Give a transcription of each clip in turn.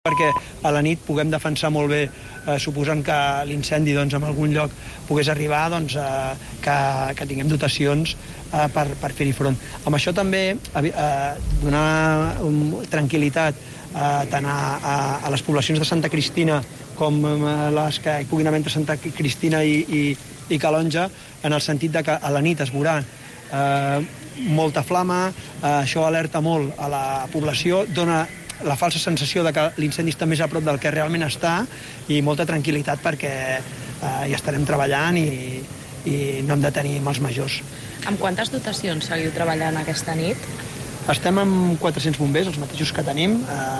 perquè a la nit puguem defensar molt bé, suposant que l'incendi en algun lloc pogués arribar, que tinguem dotacions per fer-hi front. Amb això també donar tranquil·litat tant a les poblacions de Santa Cristina com les que hi puguin haver entre Santa Cristina i Calonja, en el sentit de que a la nit es veurà molta flama, això alerta molt a la població, dona la falsa sensació de que l'incendi està més a prop del que realment està i molta tranquil·litat perquè hi estarem treballant i no hem de tenir mals majors. Amb quantes dotacions seguiu treballant aquesta nit? Estem amb 400 bombers, els mateixos que tenim,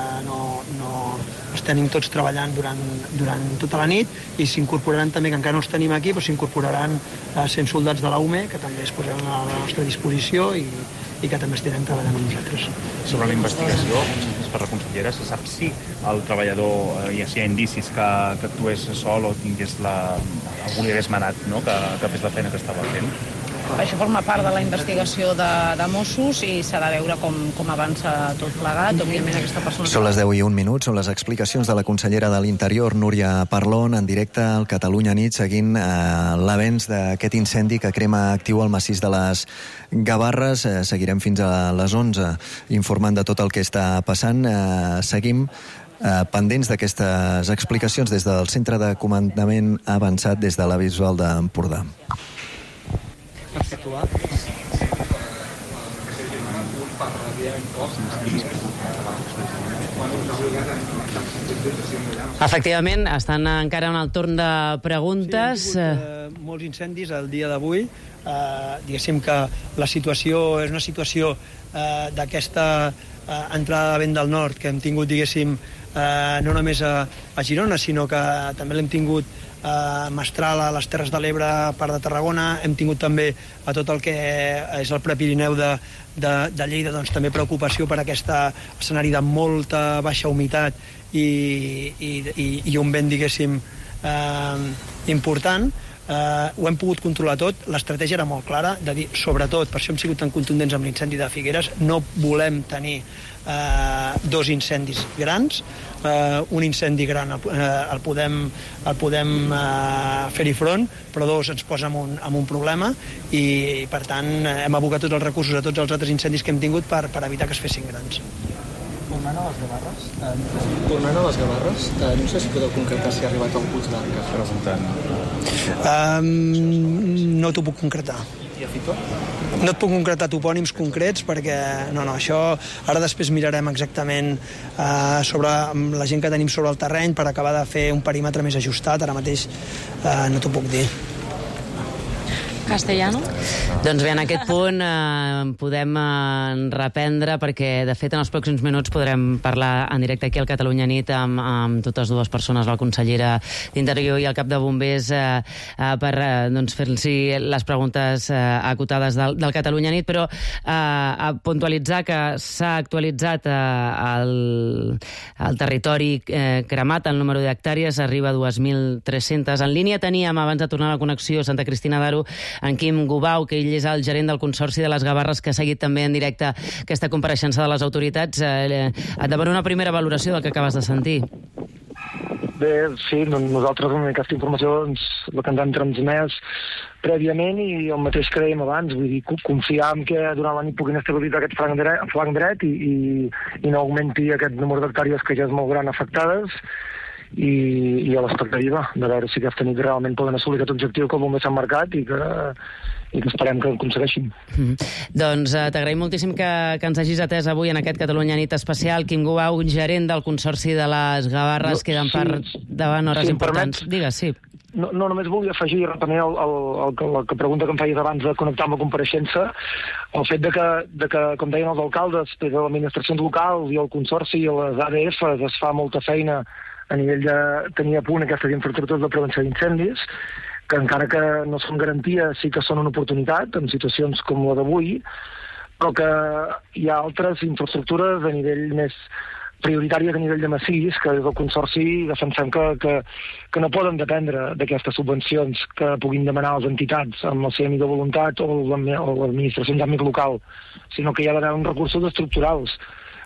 els tenim tots treballant durant tota la nit i s'incorporaran també, que encara no els tenim aquí, però s'incorporaran 100 soldats de la UME que també es posaran a la nostra disposició i que també estarem treballant amb nosaltres. Sobre la investigació, per la consellera, se sap si el treballador, si hi ha indicis que actués sol o algú li hagués manat, no?, que fes la feina que estava fent? Això forma part de la investigació de Mossos i s'ha de veure com avança tot plegat. Òbviament aquesta persona... Són les 10:01, són les explicacions de la consellera de l'Interior, Núria Parlon, en directe al Catalunya Nit, seguint l'avenç d'aquest incendi que crema actiu al massís de les Gavarres. Seguirem fins a les 11 informant de tot el que està passant. Seguim pendents d'aquestes explicacions des del Centre de Comandament Avançat des de la Bisbal d'Empordà. Efectivament, estan encara en el torn de preguntes. Sí, hi ha hagut molts incendis el dia d'avui. Diguéssim que la situació és una situació d'aquesta entrada de vent del nord que hem tingut, diguéssim, no només a Girona, sinó que també l'hem tingut a Mestral, a les Terres de l'Ebre, a part de Tarragona. Hem tingut també a tot el que és el Prepirineu de Lleida, doncs també preocupació per aquest escenari de molta baixa humitat i un vent, diguéssim, important. Ho hem pogut controlar tot. L'estratègia era molt clara, de dir, sobretot, per això hem sigut tan contundents amb l'incendi de Figueres, no volem tenir dos incendis grans. Un incendi gran el podem fer-hi front, però dos ens posa en un problema i, per tant, hem abocat tots els recursos a tots els altres incendis que hem tingut per evitar que es fessin grans. Tornant a les Gavarres, no sé si podeu concretar si ha arribat al Puig d'Arques. No t'ho puc concretar. I a Fito? No et puc concretar topònims concrets perquè això ara després mirarem exactament sobre la gent que tenim sobre el terreny per acabar de fer un perímetre més ajustat. Ara mateix no t'ho puc dir. Castellano? Doncs bé, en aquest punt podem reprendre perquè, de fet, en els pròxims minuts podrem parlar en directe aquí al Catalunya Nit amb totes dues persones, la consellera d'Interior i el cap de bombers, per fer-los les preguntes acotades del Catalunya Nit, però a puntualitzar que s'ha actualitzat el territori cremat, el número d'hectàrees arriba a 2.300. En línia teníem, abans de tornar a la connexió Santa Cristina d'Aro, en Quim Gubau, que ell és el gerent del Consorci de les Gavarres, que ha seguit també en directe aquesta compareixença de les autoritats. Et demano una primera valoració del que acabes de sentir. Bé, sí, nosaltres amb aquesta informació la que ens han transmès prèviament i el mateix que dèiem abans, vull dir, confiar en que durant la nit puguin estabilitzar aquest flanc dret i no augmenti aquest número d'hectàrees que ja és molt gran afectades i a l'expectativa de veure si aquesta nit realment poden assolir aquest objectiu que el bomber s'ha marcat i que esperem que ho aconsegueixin. Doncs t'agraïm moltíssim que ens hagis atès avui en aquest Catalunya Nit especial. Quim Gubau, gerent del Consorci de les Gavarres, queden per davant hores importants. Digues, sí. No, només volia afegir rapidament la pregunta que em feies abans de connectar amb la compareixença, el fet de que com deien els alcaldes, des de l'administració local i el Consorci i les ADFs es fa molta feina a nivell de tenir a punt aquestes infraestructures de prevenció d'incendis, que encara que no són garanties sí que són una oportunitat en situacions com la d'avui, però que hi ha altres infraestructures a nivell més prioritàries a nivell de massís, que des del Consorci defensem que no poden dependre d'aquestes subvencions que puguin demanar les entitats amb la seva millor voluntat o l'administració d'àmbit local, sinó que hi ha d'haver uns recursos estructurals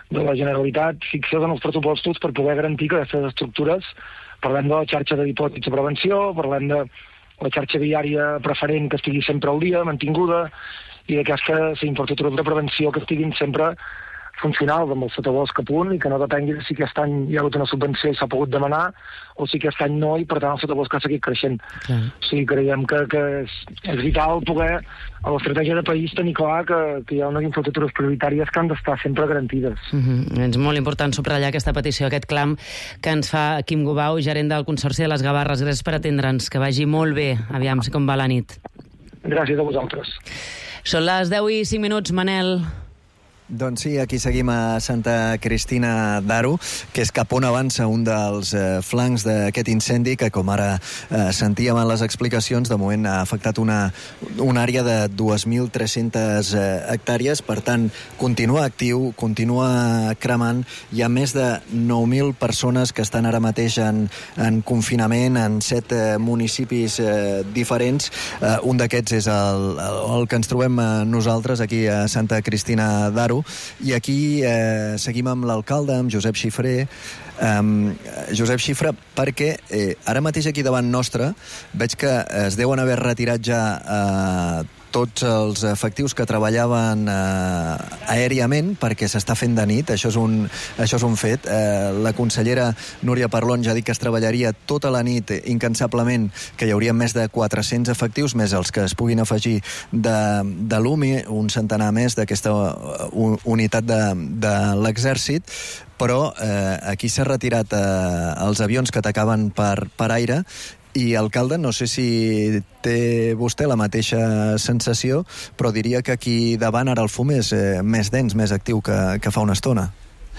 de la Generalitat fixes en els pressupostos per poder garantir que aquestes estructures, parlem de la xarxa de dipòsits de prevenció, parlem de la xarxa viària preferent que estigui sempre al dia, mantinguda, i d'aquestes infraestructures de prevenció que estiguin sempre funcionals amb el sotabosc a punt i que no depengui de si aquest any hi ha hagut una subvenció i s'ha pogut demanar o si aquest any no i per tant el sotabosc ha seguit creixent. Clar. O sigui, creiem que és vital poder a l'estratègia de país tenir clar que hi ha unes infraestructures prioritàries que han d'estar sempre garantides. És molt important subratllar aquesta petició, aquest clam que ens fa Quim Gubau, gerent del Consorci de les Gavarres. Gràcies per atendre'ns, que vagi molt bé. Aviam com va la nit. Gràcies a vosaltres. Són les 10:05, Manel. Doncs sí, aquí seguim a Santa Cristina d'Aro, que és cap on avança un dels flancs d'aquest incendi que, com ara sentíem en les explicacions, de moment ha afectat una àrea de 2.300 hectàrees. Per tant, continua actiu, continua cremant. Hi ha més de 9.000 persones que estan ara mateix en confinament en 7 municipis diferents. Un d'aquests és el que ens trobem nosaltres aquí a Santa Cristina d'Aro. I aquí seguim amb l'alcalde, amb Josep Xifré. Josep Xifré, perquè ara mateix aquí davant nostre veig que es deuen haver retirat ja tots els efectius que treballaven aèriament perquè s'està fent de nit, això és un fet. La consellera Núria Parlon ja ha dit que es treballaria tota la nit incansablement, que hi hauria més de 400 efectius, més els que es puguin afegir de l'UMI, un centenar més d'aquesta unitat de l'exèrcit, però aquí s'ha retirat els avions que atacaven per aire. I, alcalde, no sé si té vostè la mateixa sensació, però diria que aquí davant ara el fum és més dens, més actiu que fa una estona.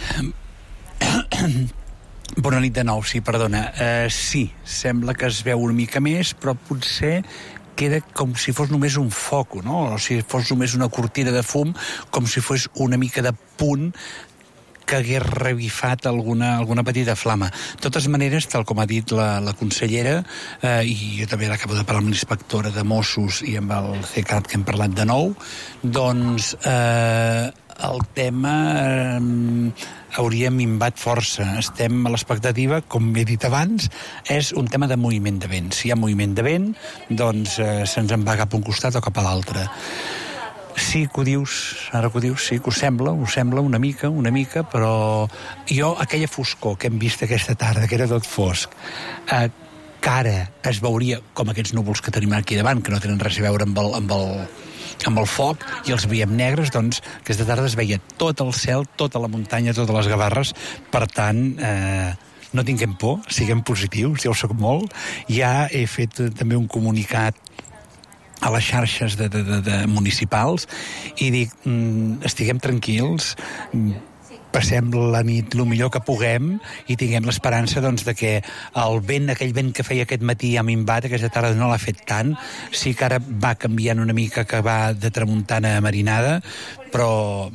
Bona nit de nou, sí, perdona. Sí, sembla que es veu una mica més, però potser queda com si fos només un foc, no? O si fos només una cortina de fum, com si fos una mica de punt que hagués revifat alguna petita flama. De totes maneres, tal com ha dit la consellera, i jo també acabo de parlar amb l'inspectora de Mossos i amb el CECAT, que hem parlat de nou, doncs el tema hauria minvat força. Estem a l'expectativa, com he dit abans, és un tema de moviment de vent. Si hi ha moviment de vent, doncs se'ns en va cap a un costat o cap a l'altre. Sí que ho dius, ara que ho dius, sí que ho sembla una mica, però jo, aquella foscor que hem vist aquesta tarda, que era tot fosc, que ara es veuria com aquests núvols que tenim aquí davant, que no tenen res a veure amb el foc, i els veiem negres, doncs aquesta tarda es veia tot el cel, tota la muntanya, totes les Gavarres. Per tant, no tinguem por, siguem positius, ja ho soc molt. Ja he fet també un comunicat a les xarxes de municipals i dic, estiguem tranquils, passem la nit el millor que puguem i tinguem l'esperança, doncs, de que aquell vent que feia aquest matí ha minvat, aquesta tarda no l'ha fet tant. Sí que ara va canviant una mica, que va de tramuntana a marinada, però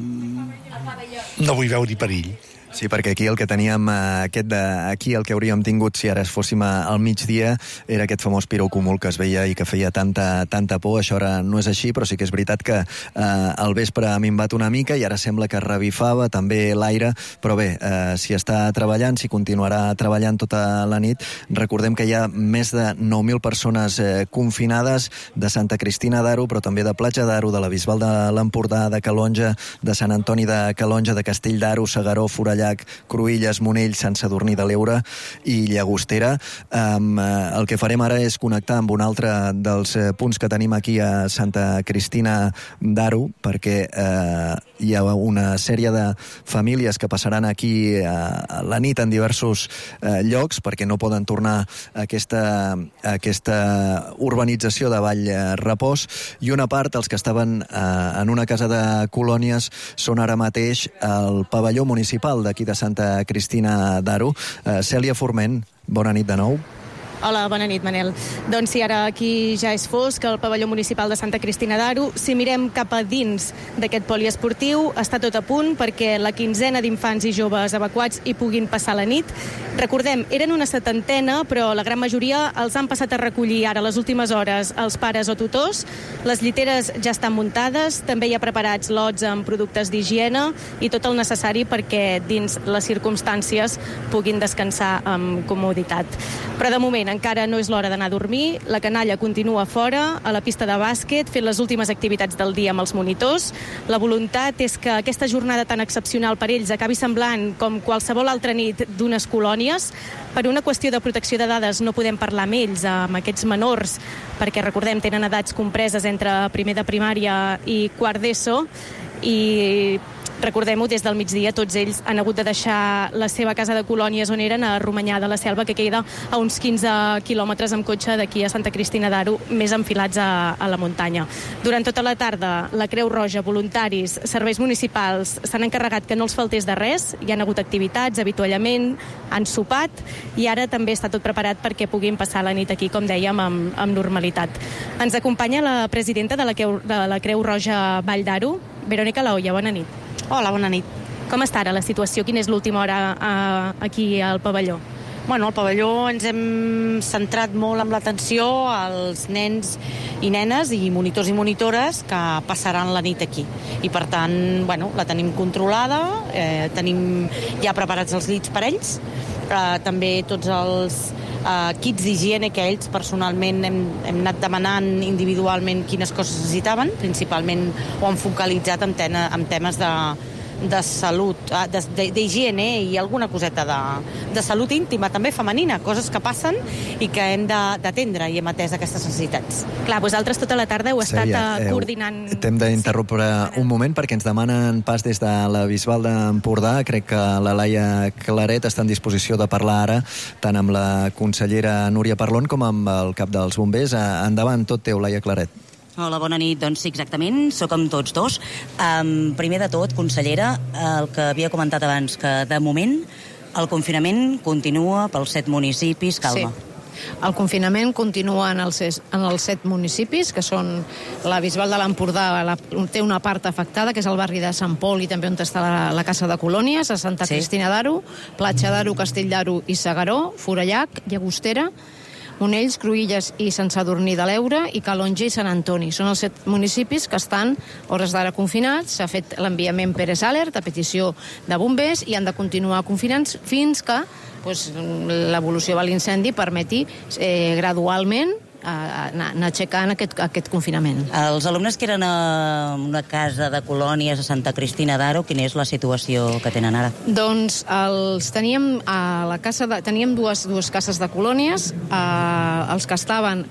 no vull veure perill. Sí, perquè aquí el que teníem, aquí el que hauríem tingut si ara fóssim al migdia era aquest famós pirocúmul que es veia i que feia tanta por. Això ara no és així, però sí que és veritat que al vespre ha minvat una mica i ara sembla que revifava també l'aire, però bé, si està treballant, si continuarà treballant tota la nit. Recordem que hi ha més de 9.000 persones confinades de Santa Cristina d'Aro, però també de Platja d'Aro, de la Bisbal de l'Empordà, de Calonja, de Sant Antoni de Calonja, de Castell d'Aro, Segaró, Forallac, Cruïlles, Monell, Sant Sadurní de l'Eure i Llagostera. El que farem ara és connectar amb un altre dels punts que tenim aquí a Santa Cristina d'Aro, perquè hi ha una sèrie de famílies que passaran aquí a la nit en diversos llocs, perquè no poden tornar a aquesta urbanització de Vall Repòs, i una part, els que estaven en una casa de colònies, són ara mateix al pavelló municipal d'aquí de Santa Cristina d'Aro. Cèlia Forment, bona nit de nou. Hola, bona nit, Manel. Doncs sí, ara aquí ja és fosc, al pavelló municipal de Santa Cristina d'Aro. Si mirem cap a dins d'aquest poliesportiu, està tot a punt perquè la quinzena d'infants i joves evacuats hi puguin passar la nit. Recordem, eren una 70, però la gran majoria els han passat a recollir ara, les últimes hores, els pares o tutors. Les lliteres ja estan muntades, també hi ha preparats lots amb productes d'higiene i tot el necessari perquè dins les circumstàncies puguin descansar amb comoditat. Però de moment encara no és l'hora d'anar a dormir. La canalla continua fora, a la pista de bàsquet, fent les últimes activitats del dia amb els monitors. La voluntat és que aquesta jornada tan excepcional per ells acabi semblant com qualsevol altra nit d'unes colònies. Per una qüestió de protecció de dades no podem parlar amb ells, amb aquests menors, perquè recordem, tenen edats compreses entre primer de primària i quart d'ESO, i recordem-ho, des del migdia tots ells han hagut de deixar la seva casa de colònies on eren, a Romanyà de la Selva, que queda a uns 15 quilòmetres amb cotxe d'aquí a Santa Cristina d'Aro, més enfilats a la muntanya. Durant tota la tarda, la Creu Roja, voluntaris, serveis municipals s'han encarregat que no els faltés de res. Hi han hagut activitats, avituallament, han sopat, i ara també està tot preparat perquè puguin passar la nit aquí, com dèiem, amb normalitat. Ens acompanya la presidenta de la Creu Roja Vall d'Aro, Verònica Laoia. Bona nit. Hola, bona nit. Com està ara la situació? Quina és l'última hora aquí al pavelló? Bueno, al pavelló ens hem centrat molt amb l'atenció als nens i nenes i monitors i monitores que passaran la nit aquí. I per tant, bueno, la tenim controlada, tenim ja preparats els llits per ells, també tots els kits d'higiene que ells personalment hem anat demanant individualment quines coses necessitaven, principalment ho han focalitzat en temes de salut, d'higiene i alguna coseta de salut íntima, també femenina, coses que passen i que hem d'atendre i hem atès aquestes necessitats. Clar, vosaltres tota la tarda heu estat coordinant... T'hem d'interrompre un moment perquè ens demanen pas des de la Bisbal d'Empordà. Crec que la Laia Claret està en disposició de parlar ara tant amb la consellera Núria Parlon com amb el cap dels bombers. Endavant, tot teu, Laia Claret. Hola, bona nit. Doncs sí, exactament, sóc amb tots dos. Primer de tot, consellera, el que havia comentat abans, que de moment el confinament continua pels 7 municipis, calma. Sí. El confinament continua en els 7 municipis, que són la Bisbal de l'Empordà, té una part afectada, que és el barri de Sant Pol i també on està la Casa de Colònies, a Santa Cristina d'Aro, Platja d'Aro, Castell d'Aro i Segaró, Forallac, Llagostera, Monells, Cruïlles i Sant Sadurní de l'Eure i Calonge i Sant Antoni. Són els 7 municipis que estan hores d'ara confinats. S'ha fet l'enviament Pérez Alert a petició de bombers i han de continuar confinats fins que l'evolució de l'incendi permeti gradualment anar aixecant aquest confinament. Els alumnes que eren a una casa de colònies a Santa Cristina d'Aro, quina és la situació que tenen ara? Doncs teníem dues cases de colònies. Els que estan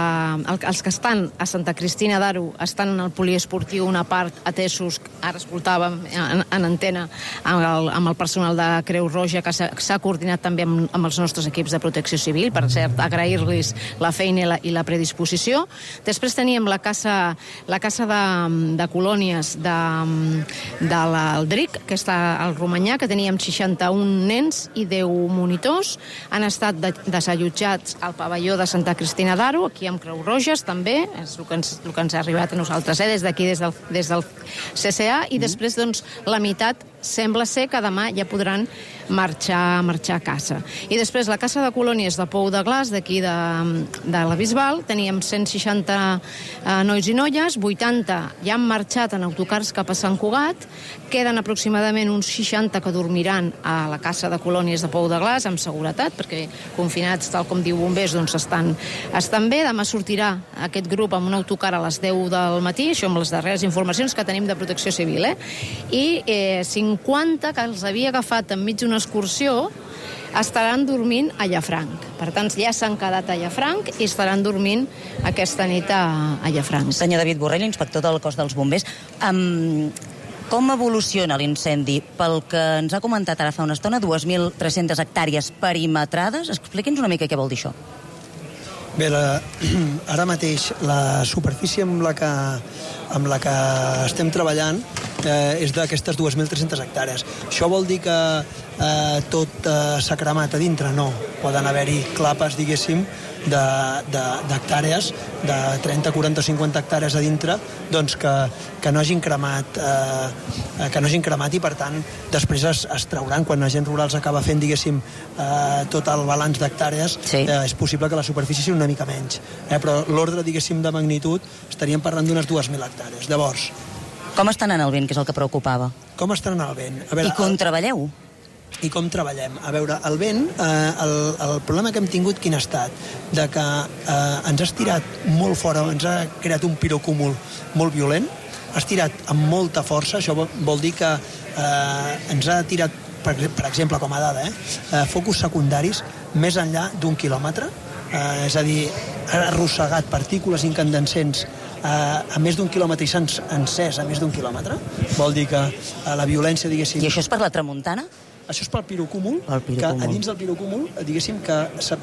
a Santa Cristina d'Aro estan en el poliesportiu, una part atesos, ara escoltàvem en antena amb el personal de Creu Roja, que s'ha coordinat també amb els nostres equips de protecció civil, per cert, agrair-los la feina i la predisposició. Després teníem la casa de colònies de l'Aldric, que està al Romanyà, que teníem 61 nens i 10 monitors. Han estat desallotjats al pavelló de Santa Cristina d'Aro, aquí amb Creu Roges també, és el que ens ha arribat a nosaltres, des d'aquí, des del CCA, i després doncs la meitat sembla ser que demà ja podran marxar a casa. I després la Casa de Colònies de Pou de Glaç, d'aquí de la Bisbal, teníem 160 nois i noies, 80 ja han marxat en autocars cap a Sant Cugat, queden aproximadament uns 60 que dormiran a la Casa de Colònies de Pou de Glaç, amb seguretat, perquè confinats, tal com diu bombers, doncs estan bé. Demà sortirà aquest grup amb un autocar a les 10 del matí, això amb les darreres informacions que tenim de Protecció Civil, i 50 que els havia agafat enmig d'una excursió estaran dormint a Llafranc. Per tant, ja s'han quedat a Llafranc i estaran dormint aquesta nit a Llafranc. Senyor David Borrell, inspector del cos dels bombers, com evoluciona l'incendi? Pel que ens ha comentat ara fa una estona, 2.300 hectàrees perimetrades. Expliqui'ns una mica què vol dir això. Bé, ara mateix la superfície amb la que estem treballant és d'aquestes 2.300 hectàrees. Això vol dir que tot s'ha cremat a dintre? No. Poden haver-hi clapes, diguéssim, d'hectàrees, de 30, 40, 50 hectàrees a dintre, doncs que no hagin cremat, i per tant després es trauran, quan l'agent rural acaba fent, diguéssim, tot el balanç d'hectàrees, és possible que la superfície sigui una mica menys, però l'ordre, diguéssim, de magnitud estaríem parlant d'unes 2.000 hectàrees. Llavors, com estan en el vent, que és el que preocupava? Com estan en el vent? A veure, i com treballeu? I com treballem? A veure, el vent, el problema que hem tingut quin ha estat? De que ens ha estirat molt fora, ens ha creat un pirocúmul molt violent, ha estirat amb molta força, això vol dir que ens ha tirat, per exemple, com a dada, focus secundaris més enllà d'1 quilòmetre, és a dir, ha arrossegat partícules incandescents a més d'1 quilòmetre i s'han encès a més d'1 quilòmetre. Vol dir que la violència, diguéssim... I això és per la tramuntana? Això és pel pirocúmul, que a dins del pirocúmul, diguéssim que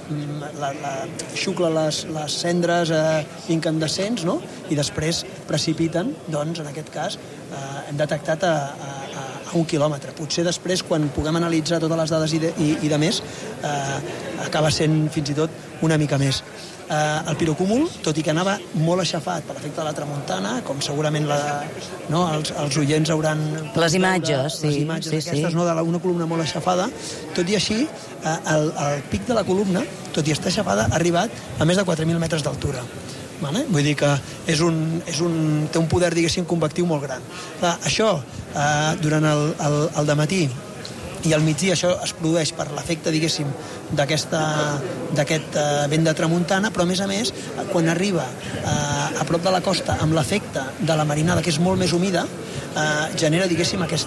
xucla les cendres incandescents, no? I després precipiten, doncs, en aquest cas, hem detectat a 1 quilòmetre. Potser després, quan puguem analitzar totes les dades i de més, acaba sent fins i tot una mica més. El pirocúmul, tot i que anava molt aixafat per l'efecte de la tramuntana, com segurament els oients hauran... Les imatges, sí. Les imatges aquestes, no, d'una columna molt aixafada. Tot i així, el pic de la columna, tot i estar aixafada, ha arribat a més de 4.000 metres d'altura. Vull dir que té un poder, diguéssim, convectiu molt gran. Això, durant el dematí i al migdia, això es produeix per l'efecte, diguéssim, d'aquest vent de tramuntana, però a més, quan arriba a prop de la costa amb l'efecte de la marinada, que és molt més humida, genera, diguéssim, aquest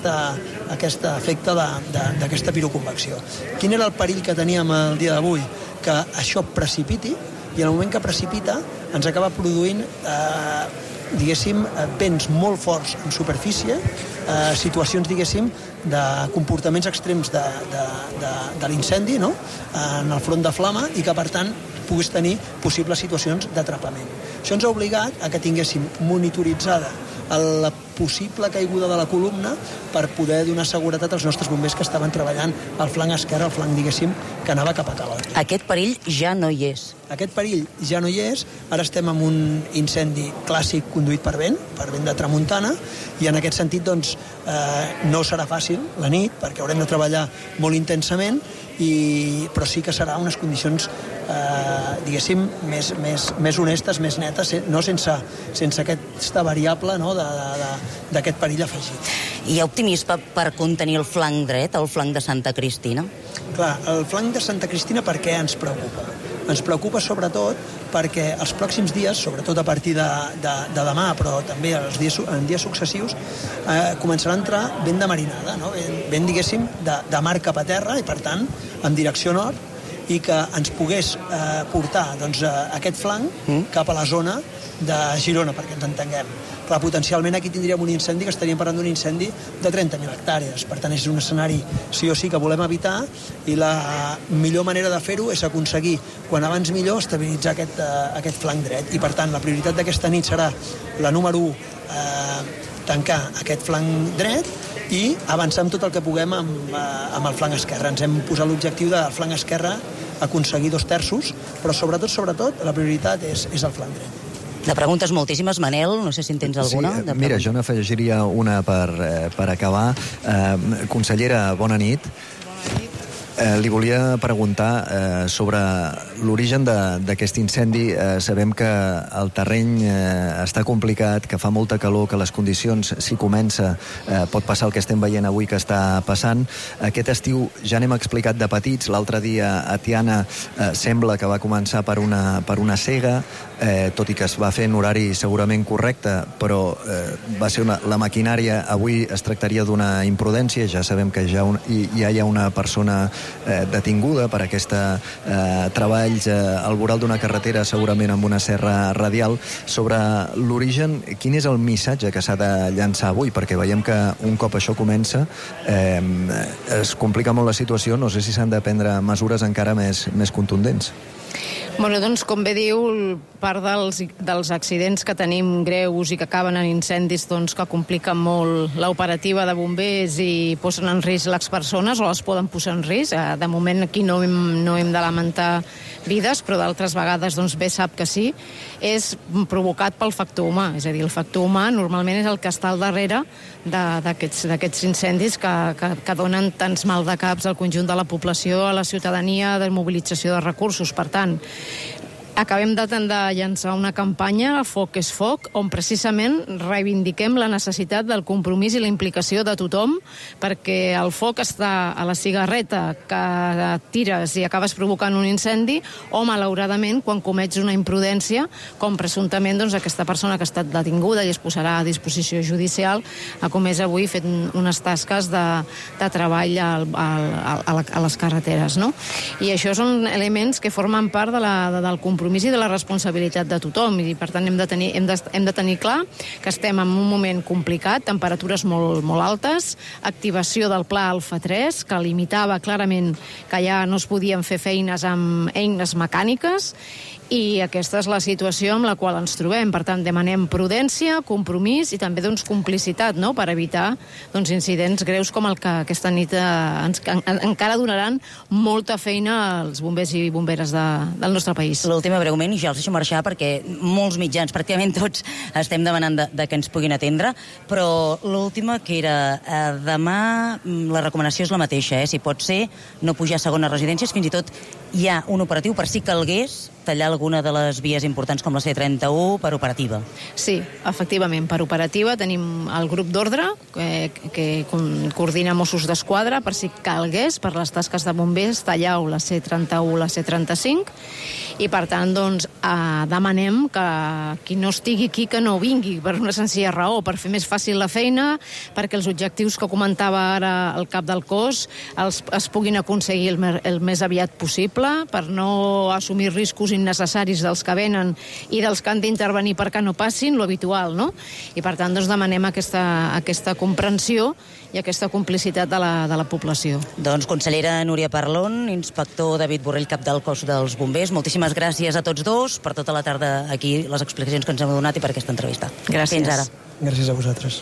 efecte d'aquesta piroconvecció. Quin era el perill que teníem el dia d'avui? Que això precipiti, i en el moment que precipita ens acaba produint diguéssim, vents molt forts en superfície, situacions, diguéssim, de comportaments extrems de l'incendi, no?, en el front de flama, i que, per tant, puguis tenir possibles situacions d'atrapament. Això ens ha obligat a que tinguéssim monitoritzada la possible caiguda de la columna per poder donar seguretat als nostres bombers que estaven treballant al flanc esquerre, al flanc, diguéssim, que anava cap a Calot. Aquest perill ja no hi és. Aquest perill ja no hi és. Ara estem en un incendi clàssic conduït per vent de tramuntana, i en aquest sentit, doncs, no serà fàcil la nit, perquè haurem de treballar molt intensament, però sí que serà unes condicions, diguéssim, més honestes, més netes, no sense aquesta variable, no?, d'aquest perill afegit. Hi ha optimisme per contenir el flanc dret, el flanc de Santa Cristina? Clar, el flanc de Santa Cristina per què ens preocupa? Ens preocupa sobretot perquè els pròxims dies, sobretot a partir de demà, però també en dies successius, començarà a entrar vent de marinada, no? Vent, diguéssim, de mar cap a terra, i per tant, en direcció nord, i que ens pogués portar, doncs, aquest flanc cap a la zona de Girona, perquè ens entenguem. Clar, potencialment aquí tindríem un incendi, que estaríem parlant d'un incendi de 30.000 hectàrees. Per tant, és un escenari sí o sí que volem evitar, i la millor manera de fer-ho és aconseguir, quan abans millor, estabilitzar aquest flanc dret. I per tant, la prioritat d'aquesta nit serà la número 1, tancar aquest flanc dret, i avançar amb tot el que puguem amb el flanc esquerre. Ens hem posat l'objectiu del flanc esquerre aconseguir 2/3, però sobretot, la prioritat és el flanc dret. De preguntes moltíssimes, Manel, no sé si en tens alguna. Sí, mira, jo n'afegiria una per acabar. Consellera, bona nit. Li volia preguntar sobre l'origen d'aquest incendi. Sabem que el terreny està complicat, que fa molta calor, que les condicions, si comença, pot passar el que estem veient avui que està passant. Aquest estiu ja n'hem explicat de petits. L'altre dia a Tiana sembla que va començar per una cega, tot i que es va fer en horari segurament correcte, però va ser la maquinària. Avui es tractaria d'una imprudència. Ja sabem que ja hi ha una persona detinguda per aquesta treballs al voral d'una carretera, segurament amb una serra radial. Sobre l'origen, quin és el missatge que s'ha de llançar avui? Perquè veiem que un cop això comença es complica molt la situació. No sé si s'han de prendre mesures encara més contundents. Bueno, doncs, com bé diu, part dels accidents que tenim greus i que acaben en incendis doncs, que compliquen molt l'operativa de bombers i posen en risc les persones o les poden posar en risc. De moment aquí no hem de lamentar vides, però d'altres vegades doncs, bé sap que sí, és provocat pel factor humà. És a dir, el factor humà normalment és el que està al darrere d'aquests incendis que donen tants mal de caps al conjunt de la població, a la ciutadania, de mobilització de recursos. Per tant, acabem de llançar una campanya, Foc és Foc, on precisament reivindiquem la necessitat del compromís i la implicació de tothom, perquè el foc està a la cigarreta que tires i acabes provocant un incendi, o malauradament quan comets una imprudència, com presumptament doncs, aquesta persona que ha estat detinguda i es posarà a disposició judicial, ha comès avui fet unes tasques de treball a les carreteres. No? I això són elements que formen part del compromís i de la responsabilitat de tothom, i per tant hem de tenir clar que estem en un moment complicat, temperatures molt altes, activació del pla Alfa 3, que limitava clarament que ja no es podien fer feines amb eines mecàniques, i aquesta és la situació amb la qual ens trobem. Per tant, demanem prudència, compromís i també doncs, complicitat, no?, per evitar doncs, incidents greus com el que aquesta nit encara donaran molta feina als bombers i bomberes del nostre país. L'última breument, i ja els deixo marxar perquè molts mitjans, pràcticament tots, estem demanant de que ens puguin atendre, però l'última, que era demà, la recomanació és la mateixa, si pot ser no pujar a segones residències, fins i tot hi ha un operatiu per si calgués tallar alguna de les vies importants com la C31 per operativa. Sí, efectivament, per operativa tenim el grup d'ordre que coordina Mossos d'Esquadra per si calgués, per les tasques de bombers, tallar la C31, la C35, i per tant doncs, demanem que qui no estigui aquí que no vingui, per una senzilla raó, per fer més fàcil la feina, perquè els objectius que comentava ara el cap del cos es puguin aconseguir el més aviat possible, per no assumir riscos innecessaris dels que venen i dels que han d'intervenir perquè no passin, lo habitual, no? I per tant doncs, demanem aquesta comprensió i aquesta complicitat de la població. Doncs consellera Núria Parlon, inspector David Borrell, cap del cos dels bombers, moltíssimes gràcies a tots dos per tota la tarda aquí, les explicacions que ens heu donat i per aquesta entrevista. Gràcies. Fins ara. Gràcies a vosaltres.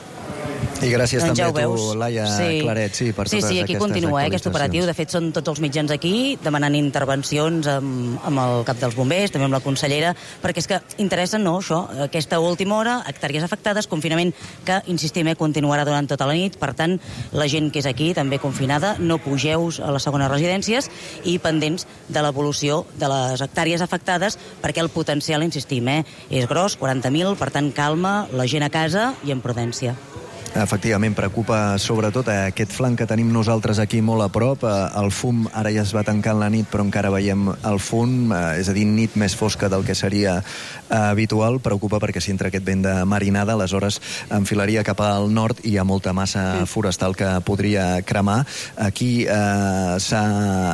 I gràcies doncs també ja a tu, Laia Claret, per totes aquí aquestes continua, aquest operatiu. De fet, són tots els mitjans aquí demanant intervencions amb el cap dels bombers, també amb la consellera, perquè és que interessa, no, això, aquesta última hora, hectàrees afectades, confinament que, insistim, continuarà durant tota la nit. Per tant, la gent que és aquí, també confinada, no pugeu a les segones residències i pendents de l'evolució de les hectàrees afectades, perquè el potencial, insistim, és gros, 40.000, per tant, calma, la gent a casa i amb prudència. Efectivament, preocupa sobretot aquest flanc que tenim nosaltres aquí molt a prop. El fum ara ja es va tancant la nit, però encara veiem el fum, és a dir, nit més fosca del que seria habitual. Preocupa perquè si entra aquest vent de marinada, aleshores enfilaria cap al nord i hi ha molta massa forestal que podria cremar. Aquí s'ha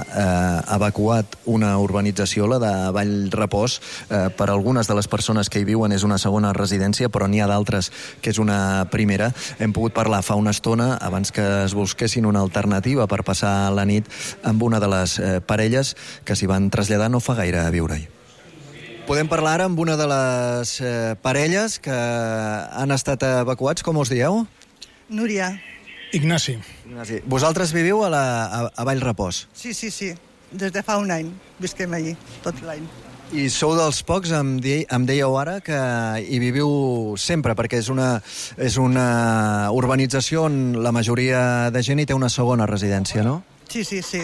evacuat una urbanització, la de Vallrepòs. Per algunes de les persones que hi viuen és una segona residència, però n'hi ha d'altres que és una primera. Hem pogut parlar fa una estona, abans que es busquessin una alternativa per passar la nit, amb una de les parelles que s'hi van traslladar no fa gaire a viure-hi. Podem parlar ara amb una de les parelles que han estat evacuats. Com us dieu? Núria. Ignasi. Vosaltres viviu a Vallrepòs? Sí. Des de fa un any visquem allí, tot l'any. I sou dels pocs, em dèieu ara, que hi viviu sempre, perquè és una urbanització on la majoria de gent hi té una segona residència, no? Sí.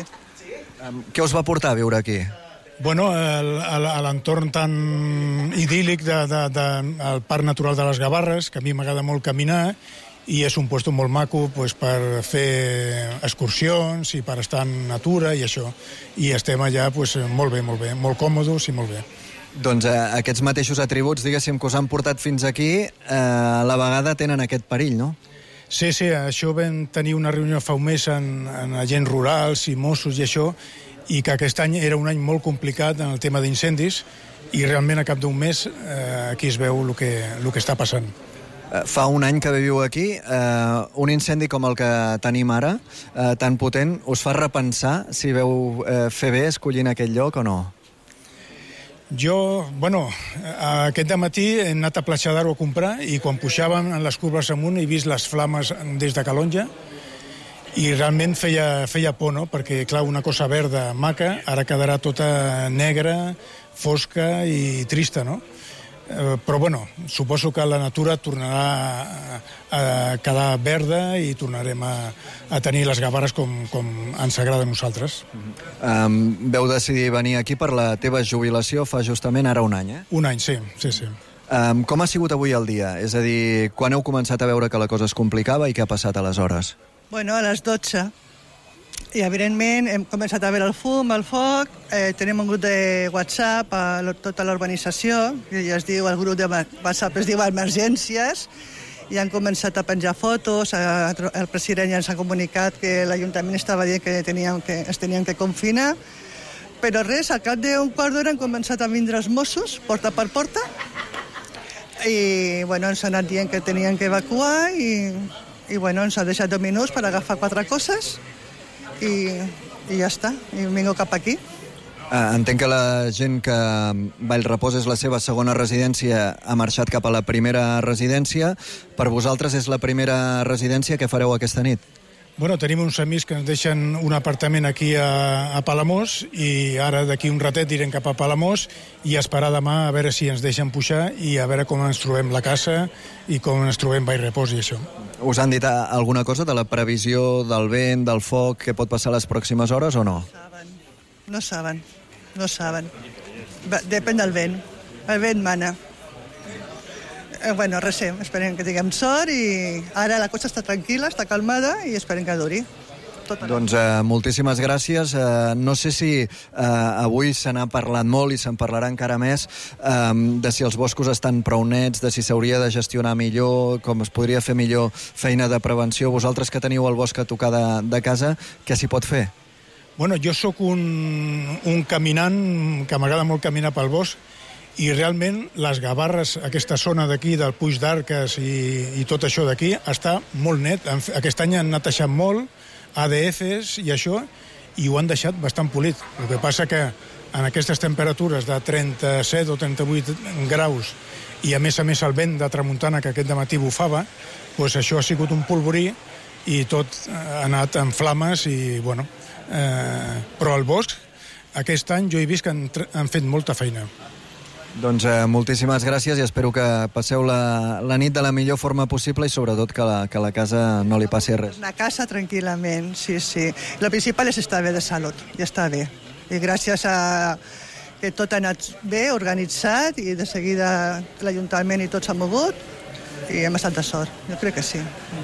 Què us va portar a viure aquí? Bueno, l'entorn tan idíl·lic del Parc Natural de les Gavarres, que a mi m'agrada molt caminar, i és un lloc molt maco per fer excursions i per estar en natura i això. I estem allà molt bé, molt còmodes i molt bé. Doncs aquests mateixos atributs, diguéssim, que us han portat fins aquí, a la vegada tenen aquest perill, no? Sí, això vam tenir una reunió fa un mes amb agents rurals i Mossos i això, i que aquest any era un any molt complicat en el tema d'incendis, i realment a cap d'un mes aquí es veu el que està passant. Fa un any que viviu aquí, un incendi com el que tenim ara, tan potent, us fa repensar si veu fer bé escollint aquest lloc o no? Jo, aquest dematí he anat a Platja d'Aro a comprar i quan pujàvem en les curves amunt he vist les flames des de Calonja i realment feia por, no? Perquè, clar, una cosa verda maca ara quedarà tota negra, fosca i trista, no? Però, suposo que la natura tornarà a quedar verda i tornarem a tenir les Gavarres com ens agrada a nosaltres. Veu decidir venir aquí per la teva jubilació fa justament ara un any, eh? Un any, sí. Com ha sigut avui el dia? És a dir, quan heu començat a veure que la cosa es complicava i què ha passat aleshores? Bueno, a les 12. I, evidentment, hem començat a veure el fum, el foc, tenim un grup de WhatsApp a tota l'urbanització, que ja es diu, el grup de WhatsApp es diu Emergències, i han començat a penjar fotos, el president ja ens ha comunicat que l'Ajuntament estava dient que es tenien que confinar, però res, al cap d'un quart d'hora han començat a vindre els Mossos, porta per porta, i ens han anat dient que tenien que evacuar, i ens ha deixat 10 minuts per agafar 4 coses, i ja està, i vinc cap aquí. Entenc que la gent que Vallrepòs és la seva segona residència ha marxat cap a la primera residència. Per vosaltres és la primera residència. Què fareu aquesta nit? Tenim uns amics que ens deixen un apartament aquí a Palamós i ara d'aquí un ratet irem cap a Palamós i esperar demà a veure si ens deixen pujar i a veure com ens trobem la casa i com ens trobem Vallrepòs i això. Us han dit alguna cosa de la previsió del vent, del foc, que pot passar les pròximes hores o no? No saben. Depèn del vent. El vent mana. Res, esperem que tinguem sort i ara la cosa està tranquil·la, està calmada i esperem que duri. Doncs moltíssimes gràcies. No sé si avui se n'ha parlat molt i se'n parlarà encara més de si els boscos estan prou nets, de si s'hauria de gestionar millor, com es podria fer millor feina de prevenció. Vosaltres que teniu el bosc a tocar de casa, què s'hi pot fer? Jo sóc un caminant que m'agrada molt caminar pel bosc i realment les Gavarres, aquesta zona d'aquí, del Puig d'Arques i tot això d'aquí, està molt net. Aquest any han netejat molt, ADFs i això, i ho han deixat bastant polit. El que passa que en aquestes temperatures de 37 o 38 graus i a més el vent de tramuntana que aquest dematí bufava, doncs això ha sigut un polvorí i tot ha anat en flames i, però el bosc, aquest any jo he vist que han fet molta feina. Doncs moltíssimes gràcies i espero que passeu la nit de la millor forma possible i sobretot que la casa no li passi res. Una casa tranquil·lament, sí. Lo principal és estar bé de salut, ja està bé. I gràcies a que tot ha anat bé, organitzat, i de seguida l'Ajuntament i tot s'ha mogut i hem estat de sort, jo crec que sí.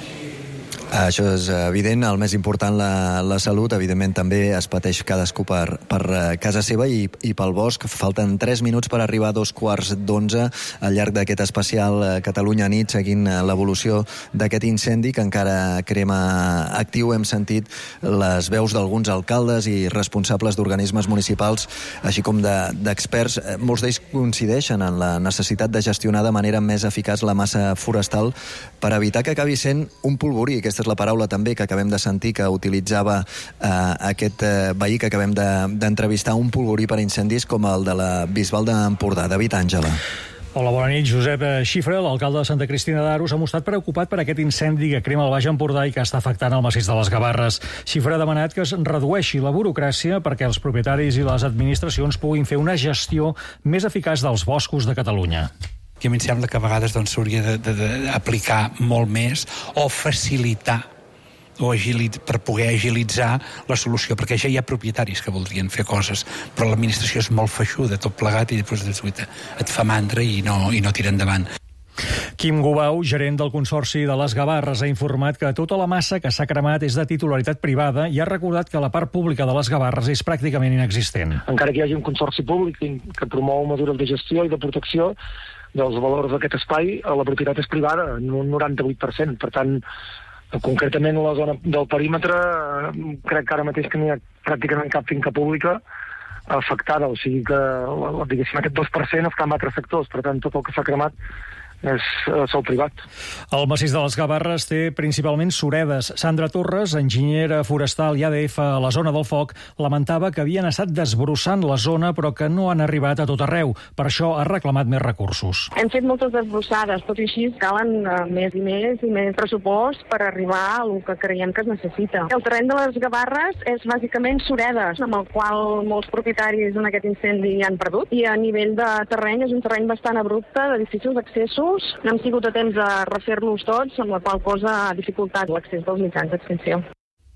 Això és evident, el més important, la salut. Evidentment també es pateix cadascú per casa seva i pel bosc. Falten 3 minuts per arribar a 2:15 al llarg d'aquest especial Catalunya nit, seguint l'evolució d'aquest incendi que encara crema actiu. Hem sentit les veus d'alguns alcaldes i responsables d'organismes municipals, així com d'experts. Molts d'ells coincideixen en la necessitat de gestionar de manera més eficaç la massa forestal per evitar que acabi sent un polvorí. Aquesta és la paraula també que acabem de sentir que utilitzava aquest veí que acabem d'entrevistar, un polvorí per incendis com el de la Bisbal d'Empordà. David Àngela. Hola, bona nit. Josep Xifra, l'alcalde de Santa Cristina d'Aro, s'ha mostrat preocupat per aquest incendi que crema el Baix Empordà i que està afectant el massís de les Gavarres. Xifra ha demanat que es redueixi la burocràcia perquè els propietaris i les administracions puguin fer una gestió més eficaç dels boscos de Catalunya. I a mi em sembla que a vegades s'hauria d'aplicar molt més o facilitar per poder agilitzar la solució, perquè ja hi ha propietaris que voldrien fer coses, però l'administració és molt feixuda, tot plegat, i després et fa mandra i no tira endavant. Quim Gubau, gerent del Consorci de les Gavarres, ha informat que tota la massa que s'ha cremat és de titularitat privada i ha recordat que la part pública de les Gavarres és pràcticament inexistent. Encara que hi hagi un consorci públic que promou mesures de gestió i de protecció dels valors d'aquest espai, la propietat és privada, en un 98%. Per tant, concretament la zona del perímetre, crec que ara mateix que no hi ha pràcticament cap finca pública afectada, o sigui que, diguéssim, aquest 2% està en altres sectors. Per tant, tot el que s'ha cremat és sol privat. El massís de les Gavarres té principalment suredes. Sandra Torres, enginyera forestal i ADF a la zona del foc, lamentava que havien estat desbrossant la zona però que no han arribat a tot arreu. Per això ha reclamat més recursos. Hem fet moltes desbrossades, tot i així calen més i més pressupost per arribar al que creiem que es necessita. El terreny de les Gavarres és bàsicament suredes, amb el qual molts propietaris en aquest incendi han perdut, i a nivell de terreny és un terreny bastant abrupte, de difícils accessos. No hem sigut a temps de refer-los tots, amb la qual cosa ha dificultat l'accés dels mitjans d'extinció.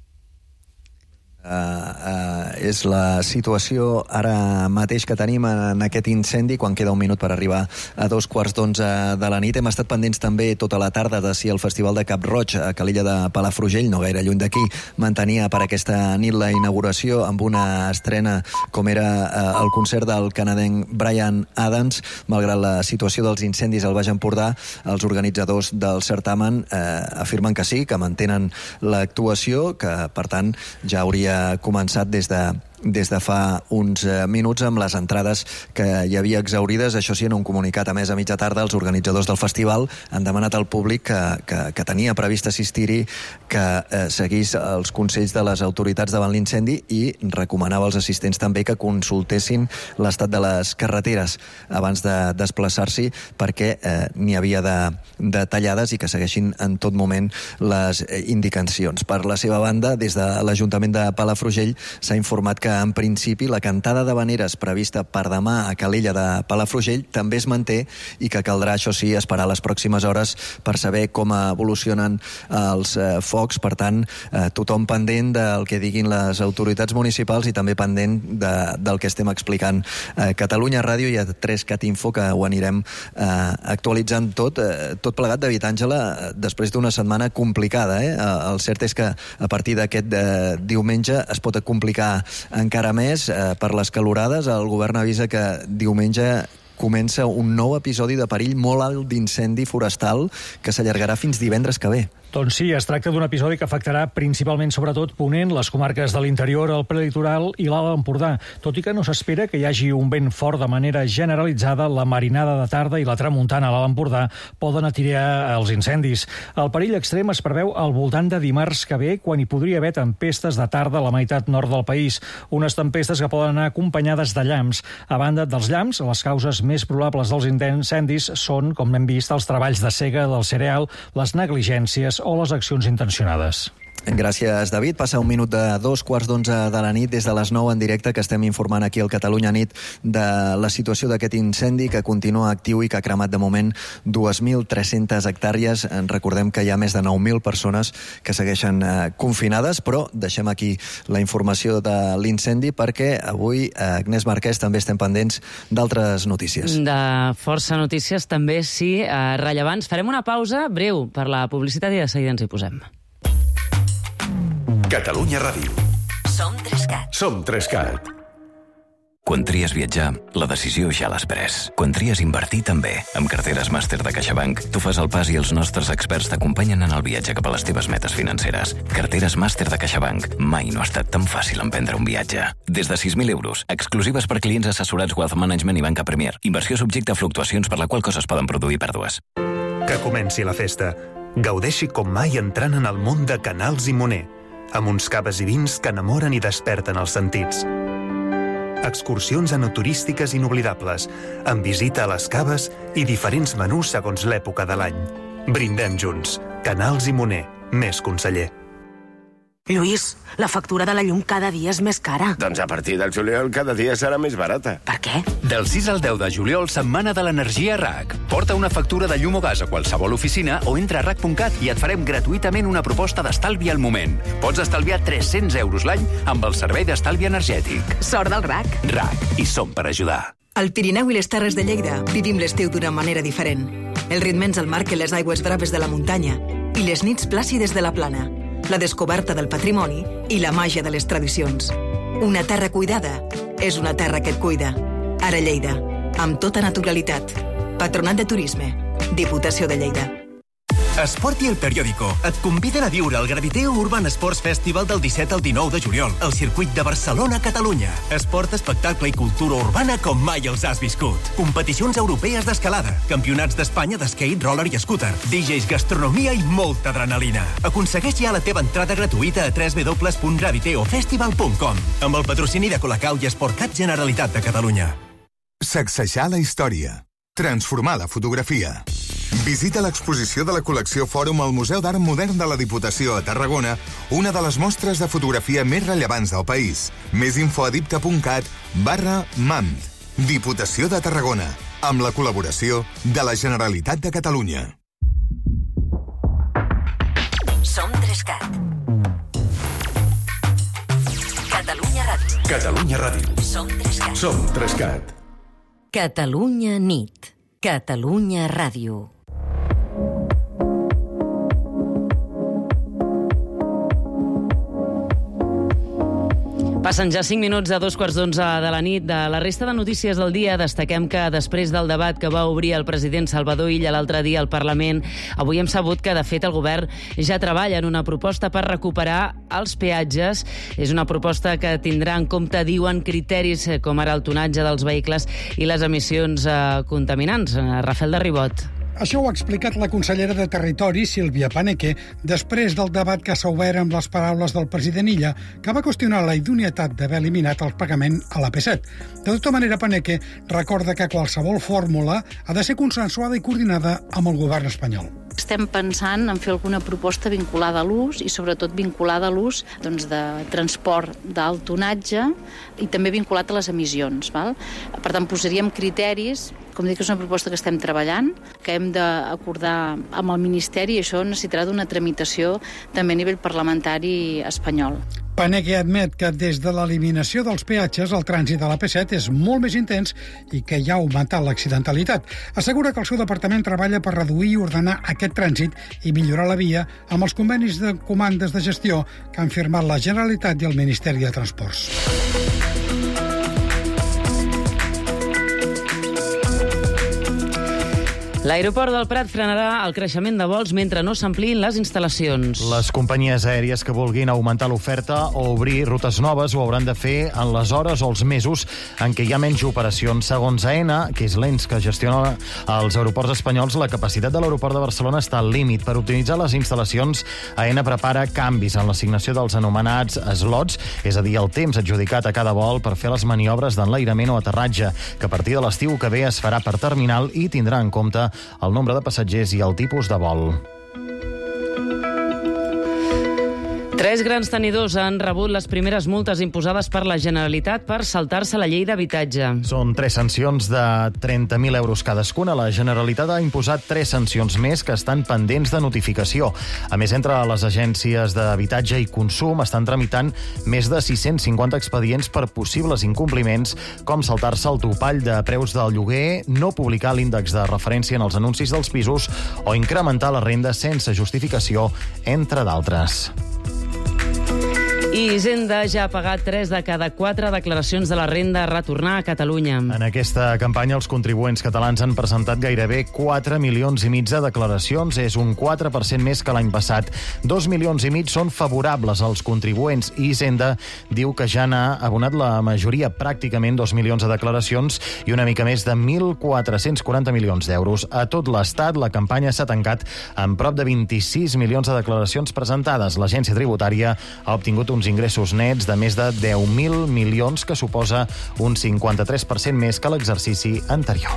És la situació ara mateix que tenim en aquest incendi, quan queda un minut per arribar a 11:15 de la nit. Hem estat pendents també tota la tarda de si el Festival de Cap-roig a Calella de Palafrugell, no gaire lluny d'aquí, mantenia per aquesta nit la inauguració amb una estrena com era el concert del canadenc Bryan Adams. Malgrat la situació dels incendis al Baix Empordà, els organitzadors del certamen afirmen que sí, que mantenen l'actuació, que per tant ja hauria començat des de fa uns minuts amb les entrades que hi havia exaurides. Això sí, en un comunicat a més a mitja tarda, els organitzadors del festival han demanat al públic que tenia previst assistir-hi que seguís els consells de les autoritats davant l'incendi i recomanava als assistents també que consultessin l'estat de les carreteres abans de desplaçar-s'hi, perquè n'hi havia de tallades i que segueixin en tot moment les indicacions. Per la seva banda, des de l'Ajuntament de Palafrugell s'ha informat que en principi la cantada d'havaneres prevista per demà a Calella de Palafrugell també es manté i que caldrà, això sí, esperar les pròximes hores per saber com evolucionen els focs. Per tant, tothom pendent del que diguin les autoritats municipals i també pendent del que estem explicant a Catalunya Ràdio i a 3CAT Info, que ho anirem actualitzant tot plegat. David, Àngela, després d'una setmana complicada, el cert és que a partir d'aquest diumenge es pot complicar encara més per les calorades. El govern avisa que diumenge comença un nou episodi de perill molt alt d'incendi forestal que s'allargarà fins divendres que ve. Doncs sí, es tracta d'un episodi que afectarà principalment, sobretot, Ponent, les comarques de l'interior, el prelitoral i l'Alt Empordà. Tot i que no s'espera que hi hagi un vent fort de manera generalitzada, la marinada de tarda i la tramuntana a l'Alt Empordà poden atirar els incendis. El perill extrem es preveu al voltant de dimarts que ve, quan hi podria haver tempestes de tarda a la meitat nord del país. Unes tempestes que poden anar acompanyades de llamps. A banda dels llamps, les causes més probables dels incendis són, com hem vist, els treballs de sega del cereal, les negligències o les accions intencionades. Gràcies, David. Passa un minut de 11:15 de la nit, des de les 9 en directe, que estem informant aquí al Catalunya Nit de la situació d'aquest incendi que continua actiu i que ha cremat de moment 2.300 hectàrees. Recordem que hi ha més de 9.000 persones que segueixen confinades, però deixem aquí la informació de l'incendi perquè avui, Agnès Marquès, també estem pendents d'altres notícies. De força notícies, també, sí, rellevants. Farem una pausa breu per la publicitat i de seguida ens hi posem. Catalunya Ràdio. Som 3CAT. Som 3CAT. Quan tries viatjar, la decisió ja l'has pres. Quan tries invertir, també. Amb carteres màster de CaixaBank, tu fas el pas i els nostres experts t'acompanyen en el viatge cap a les teves metes financeres. Carteres màster de CaixaBank. Mai no ha estat tan fàcil emprendre un viatge. Des de 6.000 euros, exclusives per clients assessorats Wealth Management i Banca Premier. Inversió subjecte a fluctuacions per la qual cosa es poden produir pèrdues. Que comenci la festa. Gaudeixi com mai entrant en el món de Canals i Moner, amb uns caves i vins que enamoren i desperten els sentits. Excursions enoturístiques inoblidables, amb visita a les caves i diferents menús segons l'època de l'any. Brindem junts. Canals i Moner. Més conseller. Lluís, la factura de la llum cada dia és més cara. Doncs a partir del juliol cada dia serà més barata. Per què? Del 6 al 10 de juliol, setmana de l'energia RAC. Porta una factura de llum o gas a qualsevol oficina o entra a RAC.cat i et farem gratuïtament una proposta d'estalvi al moment. Pots estalviar 300 euros l'any amb el servei d'estalvi energètic. Sort del RAC. RAC. I som per ajudar. Al Pirineu i les Terres de Lleida vivim l'estiu d'una manera diferent. El ritme ens el marquen les aigües braves de la muntanya i les nits plàcides de la plana, la descoberta del patrimoni i la màgia de les tradicions. Una terra cuidada és una terra que et cuida. Ara Lleida, amb tota naturalitat. Patronat de Turisme, Diputació de Lleida. Esport i El Periódico et conviden a viure el Graviteo Urban Sports Festival del 17 al 19 de juliol al circuit de Barcelona, Catalunya. Esport, espectacle i cultura urbana com mai els has viscut. Competicions europees d'escalada, campionats d'Espanya d'skate, roller i scooter, DJs, gastronomia i molta adrenalina. Aconsegueix ja la teva entrada gratuïta a www.graviteofestival.com amb el patrocini de Colacau i Esportcat Generalitat de Catalunya. Sacsejar la història. Transformar la fotografia. Visita l'exposició de la col·lecció Fòrum al Museu d'Art Modern de la Diputació a Tarragona, una de les mostres de fotografia més rellevants del país. Més info a dipta.cat/MAMD. Diputació de Tarragona, amb la col·laboració de la Generalitat de Catalunya. Som 3CAT. Catalunya Ràdio. Catalunya Ràdio. Som 3CAT. Som 3CAT. Catalunya nit. Catalunya Ràdio. Passen ja 5 minuts a 11:15 de la nit. De la resta de notícies del dia destaquem que després del debat que va obrir el president Salvador Illa l'altre dia al Parlament, avui hem sabut que, de fet, el govern ja treballa en una proposta per recuperar els peatges. És una proposta que tindrà en compte, diuen, criteris com ara el tonatge dels vehicles i les emissions contaminants. Rafael de Ribot. Això ho ha explicat la consellera de Territori, Sílvia Paneque, després del debat que s'ha obert amb les paraules del president Illa, que va qüestionar la idoneïtat d'haver eliminat el pagament a l'AP7. De tota manera, Paneque recorda que qualsevol fórmula ha de ser consensuada i coordinada amb el govern espanyol. Estem pensant en fer alguna proposta vinculada a l'ús i sobretot vinculada a l'ús de transport d'alt tonatge i també vinculat a les emissions. Val? Per tant, posaríem criteris. Com dic, és una proposta que estem treballant, que hem d'acordar amb el Ministeri, i això necessitarà d'una tramitació també a nivell parlamentari espanyol. Paneque admet que des de l'eliminació dels peatges el trànsit de l'AP7 és molt més intens i que ja ha augmentat l'accidentalitat. Assegura que el seu departament treballa per reduir i ordenar aquest trànsit i millorar la via amb els convenis de comandes de gestió que han firmat la Generalitat i el Ministeri de Transports. L'aeroport del Prat frenarà el creixement de vols mentre no s'ampliïn les instal·lacions. Les companyies aèries que vulguin augmentar l'oferta o obrir rutes noves ho hauran de fer en les hores o els mesos en què hi ha menys operacions. Segons AENA, que és l'ENS que gestiona els aeroports espanyols, la capacitat de l'aeroport de Barcelona està al límit. Per optimitzar les instal·lacions, AENA prepara canvis en l'assignació dels anomenats slots, és a dir, el temps adjudicat a cada vol per fer les maniobres d'enlairament o aterratge, que a partir de l'estiu que ve es farà per terminal i tindrà en compte el nombre de passatgers i el tipus de vol. 3 grans tenidors han rebut les primeres multes imposades per la Generalitat per saltar-se la llei d'habitatge. Són 3 sancions de 30.000 euros cadascuna. La Generalitat ha imposat 3 sancions més que estan pendents de notificació. A més, entre les agències d'habitatge i consum estan tramitant més de 650 expedients per possibles incompliments, com saltar-se el topall de preus del lloguer, no publicar l'índex de referència en els anuncis dels pisos o incrementar la renda sense justificació, entre d'altres. I Hisenda ja ha pagat 3 de cada 4 declaracions de la renda a retornar a Catalunya. En aquesta campanya, els contribuents catalans han presentat gairebé 4,5 milions de declaracions. És un 4% més que l'any passat. 2,5 milions són favorables als contribuents i Hisenda diu que ja n'ha abonat la majoria, pràcticament 2 milions de declaracions i una mica més de 1.440 milions d'euros. A tot l'Estat, la campanya s'ha tancat amb prop de 26 milions de declaracions presentades. L'agència tributària ha obtingut uns ingressos nets de més de 10.000 milions, que suposa un 53% més que l'exercici anterior.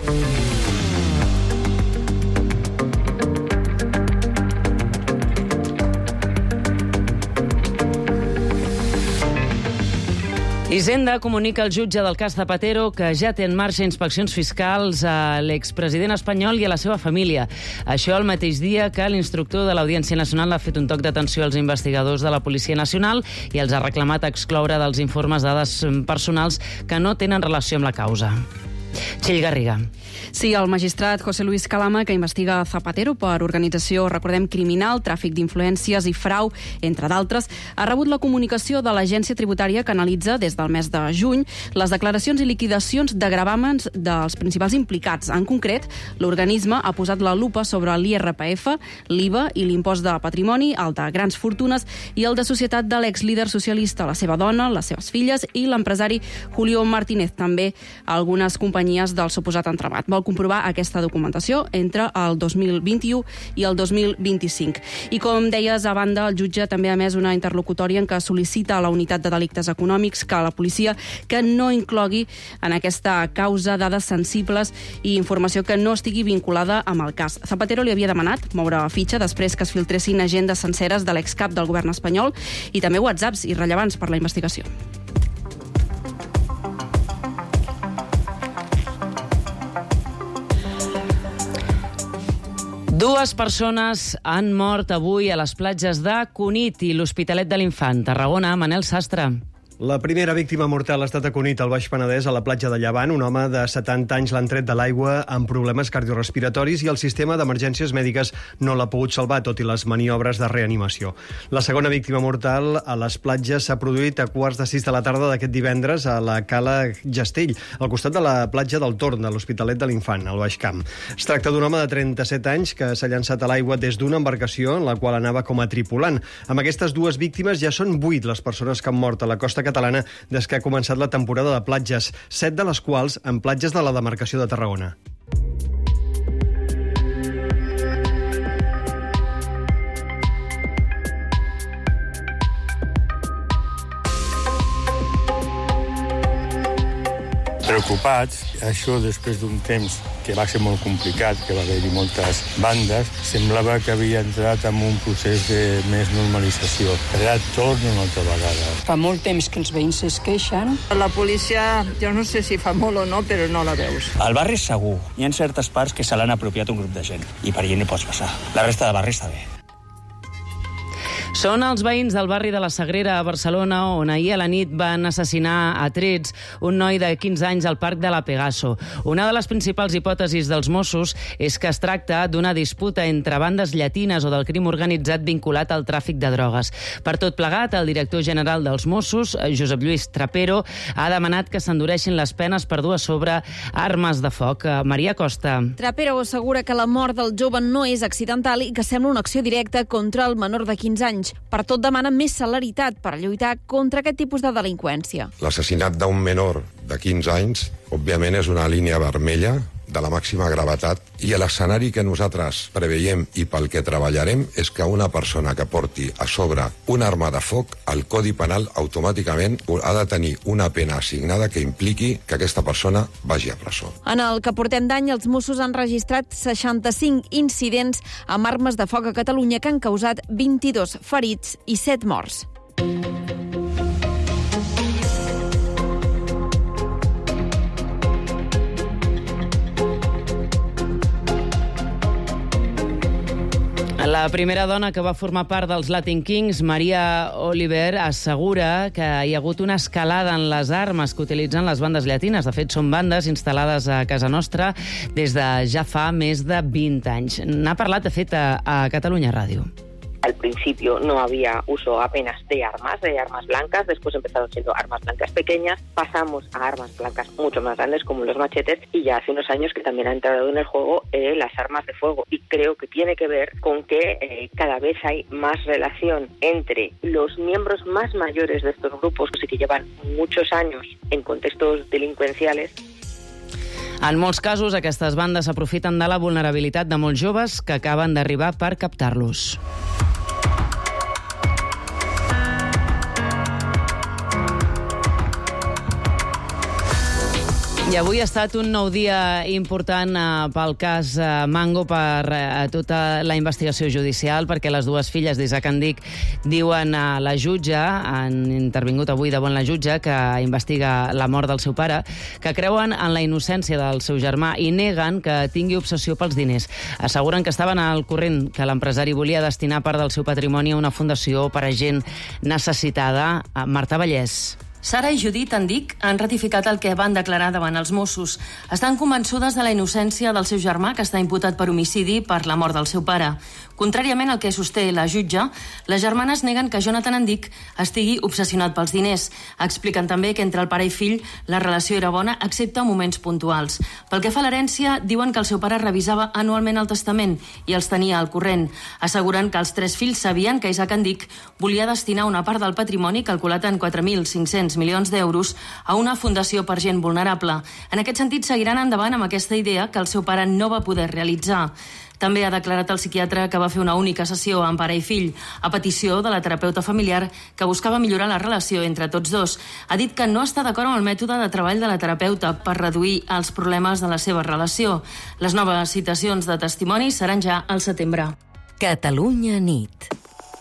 Hisenda comunica al jutge del cas Zapatero que ja té en marxa inspeccions fiscals a l'expresident espanyol i a la seva família. Això el mateix dia que l'instructor de l'Audiència Nacional ha fet un toc d'atenció als investigadors de la Policia Nacional i els ha reclamat excloure dels informes dades personals que no tenen relació amb la causa. Txell Garriga. Sí, el magistrat José Luis Calama, que investiga Zapatero per organització, recordem, criminal, tràfic d'influències i frau, entre d'altres, ha rebut la comunicació de l'Agència Tributària que analitza des del mes de juny les declaracions i liquidacions de gravàmens dels principals implicats. En concret, l'organisme ha posat la lupa sobre l'IRPF, l'IVA i l'impost de patrimoni, el de grans fortunes i el de societat de l'exlíder socialista, la seva dona, les seves filles i l'empresari Julio Martínez, també algunes companyies del suposat entramat. Vol comprovar aquesta documentació entre el 2021 i el 2025. I com deies, a banda, el jutge també ha emès una interlocutòria en què sol·licita a la unitat de delictes econòmics que a la policia que no inclogui en aquesta causa dades sensibles i informació que no estigui vinculada amb el cas. Zapatero li havia demanat moure fitxa després que es filtressin agendes senceres de l'excap del govern espanyol i també whatsapps irrellevants per la investigació. Dues persones han mort avui a les platges de Cunit i l'Hospitalet de l'Infant. Tarragona, Manel Sastre. La primera víctima mortal ha estat a Cunit, al Baix Penedès, a la platja de Llevant. Un home de 70 anys l'han tret de l'aigua amb problemes cardiorespiratoris i el sistema d'emergències mèdiques no l'ha pogut salvar, tot i les maniobres de reanimació. La segona víctima mortal a les platges s'ha produït a 5:15 de la tarda d'aquest divendres a la Cala Gestell, al costat de la platja del Torn, de l'Hospitalet de l'Infant, al Baix Camp. Es tracta d'un home de 37 anys que s'ha llançat a l'aigua des d'una embarcació en la qual anava com a tripulant. Amb aquestes dues víctimes ja són 8 les persones que han mort a la costa catalana des que ha començat la temporada de platges, 7 de les quals en platges de la demarcació de Tarragona. Preocupats, això després d'un temps que va ser molt complicat, que va haver-hi moltes bandes, semblava que havia entrat en un procés de més normalització. Ara torna una altra vegada. Fa molt temps que els veïns es queixen. La policia, jo no sé si fa molt o no, però no la veus. El barri és segur. Hi ha certes parts que se l'han apropiat un grup de gent i per allà no pots passar. La resta de barri està bé. Són els veïns del barri de la Sagrera a Barcelona on ahir a la nit van assassinar a trets un noi de 15 anys al parc de la Pegaso. Una de les principals hipòtesis dels Mossos és que es tracta d'una disputa entre bandes llatines o del crim organitzat vinculat al tràfic de drogues. Per tot plegat, el director general dels Mossos, Josep Lluís Trapero, ha demanat que s'endureixin les penes per dur a sobre armes de foc. Maria Costa. Trapero assegura que la mort del jove no és accidental i que sembla una acció directa contra el menor de 15 anys. Per tot demana més celeritat per lluitar contra aquest tipus de delinqüència. L'assassinat d'un menor de 15 anys, òbviament, és una línia vermella de la màxima gravetat i l'escenari que nosaltres preveiem i pel que treballarem és que una persona que porti a sobre una arma de foc, el Codi Penal automàticament ha de tenir una pena assignada que impliqui que aquesta persona vagi a presó. En el que portem d'any, els Mossos han registrat 65 incidents amb armes de foc a Catalunya que han causat 22 ferits i 7 morts. La primera dona que va formar part dels Latin Kings, Maria Oliver, assegura que hi ha hagut una escalada en les armes que utilitzen les bandes llatines. De fet, són bandes instal·lades a casa nostra des de ja fa més de 20 anys. N'ha parlat, de fet, a Catalunya Ràdio. Al principio no había uso apenas de armas blancas, después empezaron siendo armas blancas pequeñas, pasamos a armas blancas mucho más grandes como los machetes y ya hace unos años que también ha entrado en el juego las armas de fuego y creo que tiene que ver con que cada vez hay más relación entre los miembros más mayores de estos grupos y que llevan muchos años en contextos delincuenciales. En molts casos, aquestes bandes s'aprofiten de la vulnerabilitat de molts joves que acaben d'arribar per captar-los. I avui ha estat un nou dia important pel cas Mango, per tota la investigació judicial, perquè les dues filles d'Isaac Andic diuen a la jutge, han intervingut avui davant la jutge que investiga la mort del seu pare, que creuen en la innocència del seu germà i neguen que tingui obsessió pels diners. Asseguren que estaven al corrent que l'empresari volia destinar part del seu patrimoni a una fundació per a gent necessitada. Marta Vallès. Sara i Judit Andic han ratificat el que van declarar davant els Mossos. Estan convençudes de la innocència del seu germà, que està imputat per homicidi per la mort del seu pare. Contràriament al que sosté la jutge, les germanes neguen que Jonathan Andic estigui obsessionat pels diners. Expliquen també que entre el pare i fill la relació era bona, excepte moments puntuals. Pel que fa a l'herència, diuen que el seu pare revisava anualment el testament i els tenia al corrent. Asseguren que els 3 fills sabien que Isaac Andic volia destinar una part del patrimoni, calculat en 4.500 milions d'euros, a una fundació per gent vulnerable. En aquest sentit, seguiran endavant amb aquesta idea que el seu pare no va poder realitzar. També ha declarat el psiquiatre que va fer una única sessió amb pare i fill, a petició de la terapeuta familiar que buscava millorar la relació entre tots dos. Ha dit que no està d'acord amb el mètode de treball de la terapeuta per reduir els problemes de la seva relació. Les noves citacions de testimoni seran ja al setembre. Catalunya nit.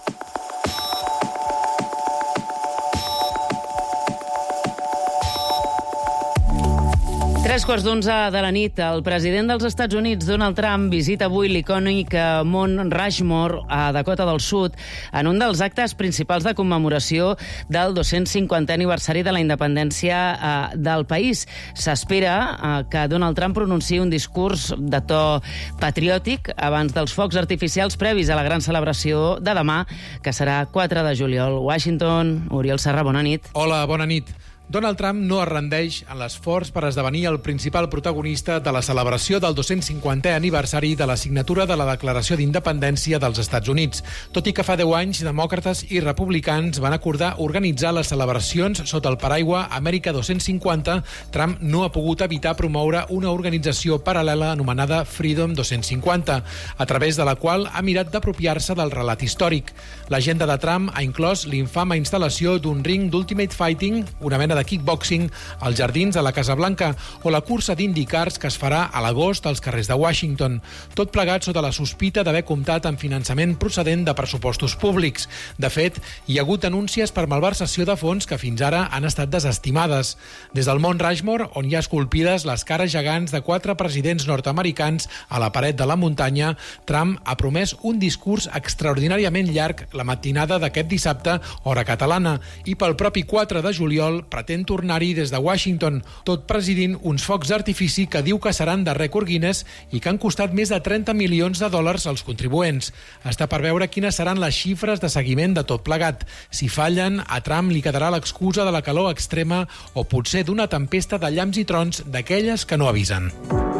11:03 de la nit. El president dels Estats Units, Donald Trump, visita avui l'icònic Mont Rushmore a Dakota del Sud en un dels actes principals de commemoració del 250è aniversari de la independència del país. S'espera que Donald Trump pronunciï un discurs de to patriòtic abans dels focs artificials previs a la gran celebració de demà, que serà 4 de juliol. Washington, Oriol Serra, bona nit. Hola, bona nit. Donald Trump no es rendeix en l'esforç per esdevenir el principal protagonista de la celebració del 250è aniversari de la signatura de la Declaració d'Independència dels Estats Units. Tot i que fa 10 anys, demòcrates i republicans van acordar organitzar les celebracions sota el paraigua Amèrica 250, Trump no ha pogut evitar promoure una organització paral·lela anomenada Freedom 250, a través de la qual ha mirat d'apropiar-se del relat històric. L'agenda de Trump ha inclòs l'infame instal·lació d'un ring d'Ultimate Fighting, una mena de kickboxing, als jardins de la Casa Blanca, o la cursa d'IndyCars que es farà a l'agost als carrers de Washington. Tot plegat sota la sospita d'haver comptat amb finançament procedent de pressupostos públics. De fet, hi ha hagut denúncies per malversació de fons que fins ara han estat desestimades. Des del Mont Rushmore, on hi ha esculpides les cares gegants de 4 presidents nord-americans a la paret de la muntanya, Trump ha promès un discurs extraordinàriament llarg la matinada d'aquest dissabte, hora catalana, i pel propi 4 de juliol pretén tornar-hi des de Washington, tot presidint uns focs d'artifici que diu que seran de rècord Guinness i que han costat més de 30 milions de dòlars als contribuents. Està per veure quines seran les xifres de seguiment de tot plegat. Si fallen, a Trump li quedarà l'excusa de la calor extrema o potser d'una tempesta de llamps i trons d'aquelles que no avisen.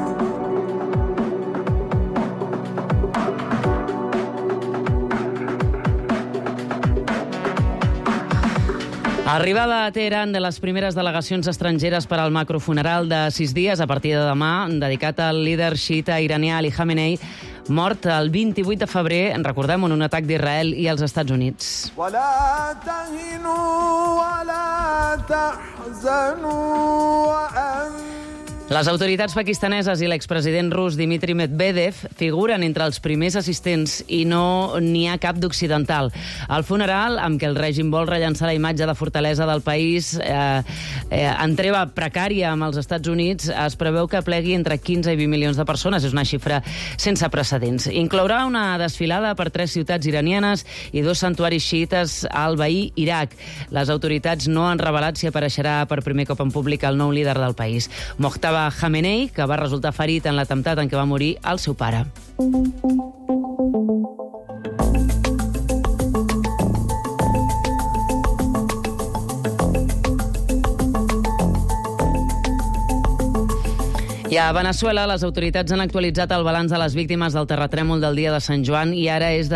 Arribada a Teheran de les primeres delegacions estrangeres per al macrofuneral de 6 dies a partir de demà, dedicat al líder xiita iranià Ali Khamenei, mort el 28 de febrer, recordem, en un atac d'Israel i els Estats Units. Les autoritats pakistaneses i l'expresident rus Dmitry Medvedev figuren entre els primers assistents i no n'hi ha cap d'occidental. El funeral, amb què el règim vol rellançar la imatge de fortalesa del país en treva precària amb els Estats Units, es preveu que plegui entre 15 i 20 milions de persones. És una xifra sense precedents. Inclourà una desfilada per 3 ciutats iranianes i 2 santuaris xiites al veí Iraq. Les autoritats no han revelat si apareixerà per primer cop en públic el nou líder del país, Mojtaba Khamenei, que va resultar ferit en l'atemptat en què va morir el seu pare. I a Veneçuela, les autoritats han actualitzat el balanç de les víctimes del terratrèmol del dia de Sant Joan i ara és de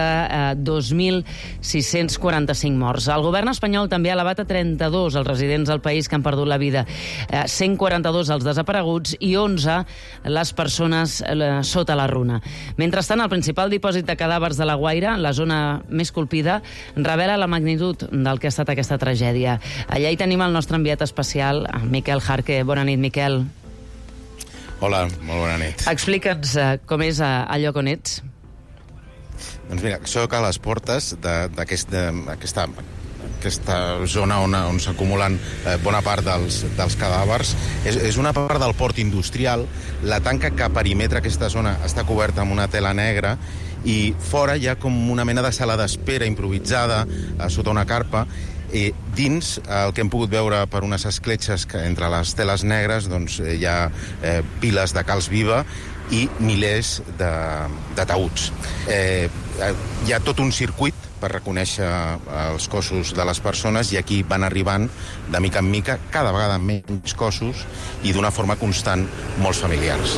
2.645 morts. El govern espanyol també ha elevat a 32 els residents del país que han perdut la vida, 142 els desapareguts i 11 les persones sota la runa. Mentrestant, el principal dipòsit de cadàvers de la Guaira, la zona més colpida, revela la magnitud del que ha estat aquesta tragèdia. Allà hi tenim el nostre enviat especial, Miquel Jarque. Bona nit, Miquel. Hola, molt bona nit. Explica'ns com és el lloc on ets. Doncs mira, soc a les portes d'aquesta zona on s'acumulen bona part dels cadàvers. És una part del port industrial. La tanca que perimetra aquesta zona està coberta amb una tela negra i fora hi ha com una mena de sala d'espera improvisada sota una carpa. Dins, el que hem pogut veure per unes escletxes que entre les teles negres doncs, hi ha piles de calç viva i milers de taüts. Hi ha tot un circuit per reconèixer els cossos de les persones i aquí van arribant de mica en mica, cada vegada menys cossos i d'una forma constant molts familiars.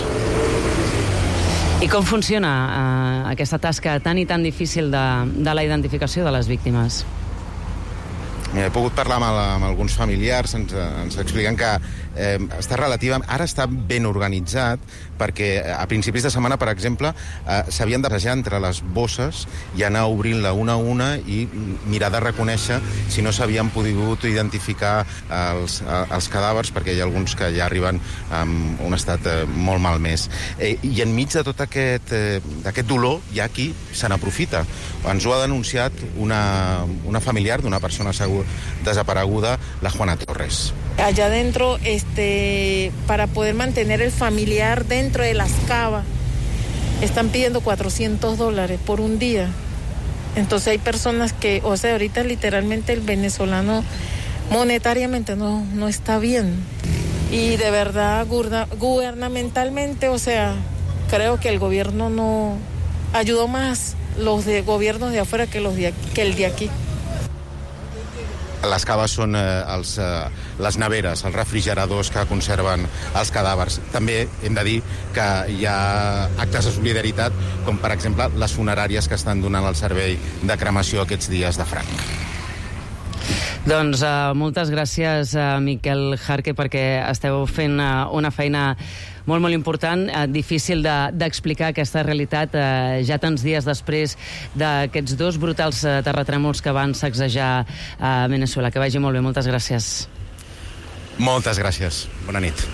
I com funciona aquesta tasca tan i tan difícil de la identificació de les víctimes? He pogut parlar amb alguns familiars, ens expliquen que està ara està ben organitzat perquè a principis de setmana, per exemple, s'havien de passejar entre les bosses i anar obrint-la una a una i mirar de reconèixer si no s'havien pogut identificar els cadàvers, perquè hi ha alguns que ja arriben en un estat molt malmès. I enmig de tot aquest dolor hi ha qui se n'aprofita. Ens ho ha denunciat una familiar d'una persona desapareguda, la Juana Torres. Allá adentro, para poder mantener el familiar dentro de las cavas, están pidiendo $400 por un día. Entonces hay personas que, ahorita literalmente el venezolano monetariamente no está bien. Y de verdad, gubernamentalmente, creo que el gobierno no ayudó más los gobiernos de afuera que el de aquí. Les caves són les neveres, els refrigeradors que conserven els cadàvers. També hem de dir que hi ha actes de solidaritat, com per exemple les funeràries que estan donant el servei de cremació aquests dies de franc. Doncs moltes gràcies, Miquel Jarque, perquè esteu fent una feina molt, molt important, difícil d'explicar aquesta realitat ja tants dies després d'aquests dos brutals terratrèmols que van sacsejar Venezuela. Que vagi molt bé, moltes gràcies. Moltes gràcies. Bona nit.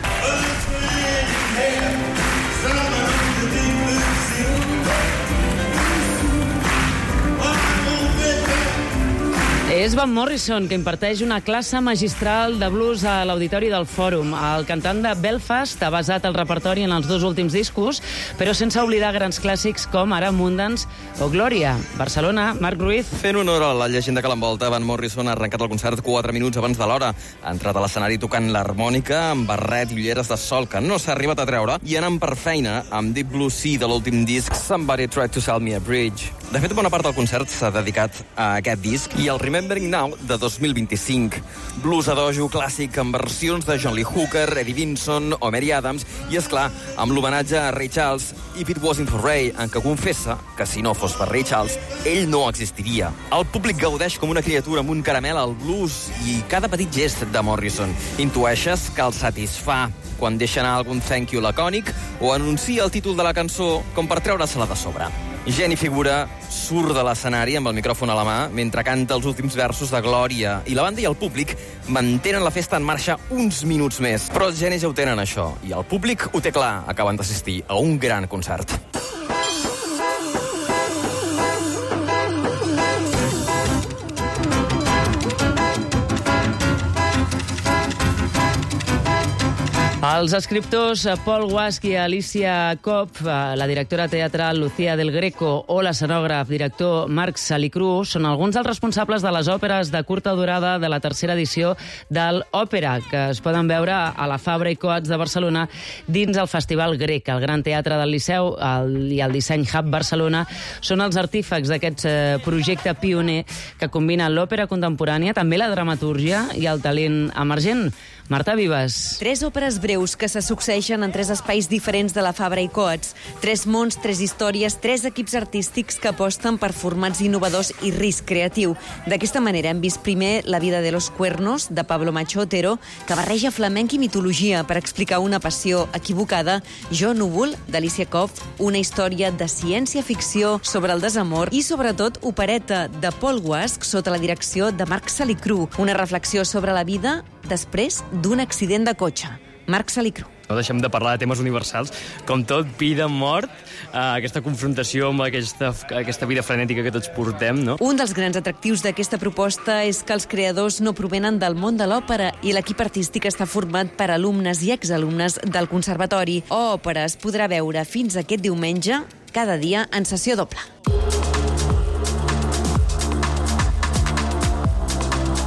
És Van Morrison, que imparteix una classe magistral de blues a l'Auditori del Fòrum. El cantant de Belfast ha basat el repertori en els dos últims discos, però sense oblidar grans clàssics com ara Abundance o Glòria. Barcelona, Marc Ruiz. Fent honor a la llegenda que l'envolta, Van Morrison ha arrencat el concert 4 minuts abans de l'hora. Ha entrat a l'escenari tocant l'harmònica amb barret i ulleres de sol que no s'ha arribat a treure i anant per feina amb Deep Blue Sea de l'últim disc Somebody Tried to Sell Me a Bridge. De fet, bona part del concert s'ha dedicat a aquest disc i al Remembering Now de 2025. Blues a dojo clàssic amb versions de John Lee Hooker, Eddie Vinson o Mary Adams i, esclar, amb l'homenatge a Ray Charles, If It Wasn't for Ray, en què confessa que si no fos per Ray Charles, ell no existiria. El públic gaudeix com una criatura amb un caramel al blues i cada petit gest de Morrison intueixes que el satisfà quan deixa anar algun thank you lacònic o anuncia el títol de la cançó com per treure-se-la de sobre. Geni Figura surt de l'escenari amb el micròfon a la mà mentre canta els últims versos de Glòria i la banda i el públic mantenen la festa en marxa uns minuts més. Però els genis ja ho tenen, això, i el públic ho té clar, acaben d'assistir a un gran concert. Els escriptors Paul Guasch i Alicia Kopp, la directora teatral Lucía del Greco o l'escenògraf director Marc Salicru són alguns dels responsables de les òperes de curta durada de la tercera edició del Òpera, que es poden veure a la Fabra i Coats de Barcelona dins el Festival Grec. El Gran Teatre del Liceu i el Disseny Hub Barcelona són els artífecs d'aquest projecte pioner que combina l'òpera contemporània, també la dramatúrgia i el talent emergent. Marta Vives. 3 òperes breus que se succeeixen en 3 espais diferents de la Fabra i Coats. 3 mons, 3 històries, 3 equips artístics que aposten per formats innovadors i risc creatiu. D'aquesta manera hem vist primer La vida de los cuernos, de Pablo Macho Otero, que barreja flamenc i mitologia per explicar una passió equivocada. Jo Núvol, d'Alicia Kopp, una història de ciència-ficció sobre el desamor i, sobretot, opereta de Paul Guasch sota la direcció de Marc Salicru, una reflexió sobre la vida després d'un accident de cotxe. Marc Salicru. No deixem de parlar de temes universals, com tot, vida, mort, aquesta confrontació amb aquesta vida frenètica que tots portem, no? Un dels grans atractius d'aquesta proposta és que els creadors no provenen del món de l'òpera i l'equip artístic està format per alumnes i exalumnes del Conservatori. Òpera es podrà veure fins aquest diumenge, cada dia en sessió doble.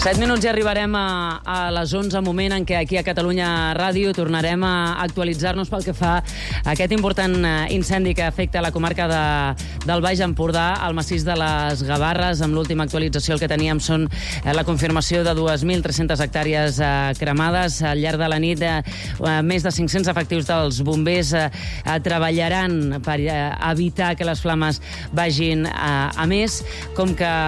7 minuts i arribarem a les 11, moment en què aquí a Catalunya Ràdio tornarem a actualitzar-nos pel que fa a aquest important incendi que afecta la comarca del Baix Empordà, al massís de les Gavarres. Amb l'última actualització el que teníem són la confirmació de 2.300 hectàrees cremades. Al llarg de la nit, més de 500 efectius dels bombers treballaran per evitar que les flames vagin a més. Com que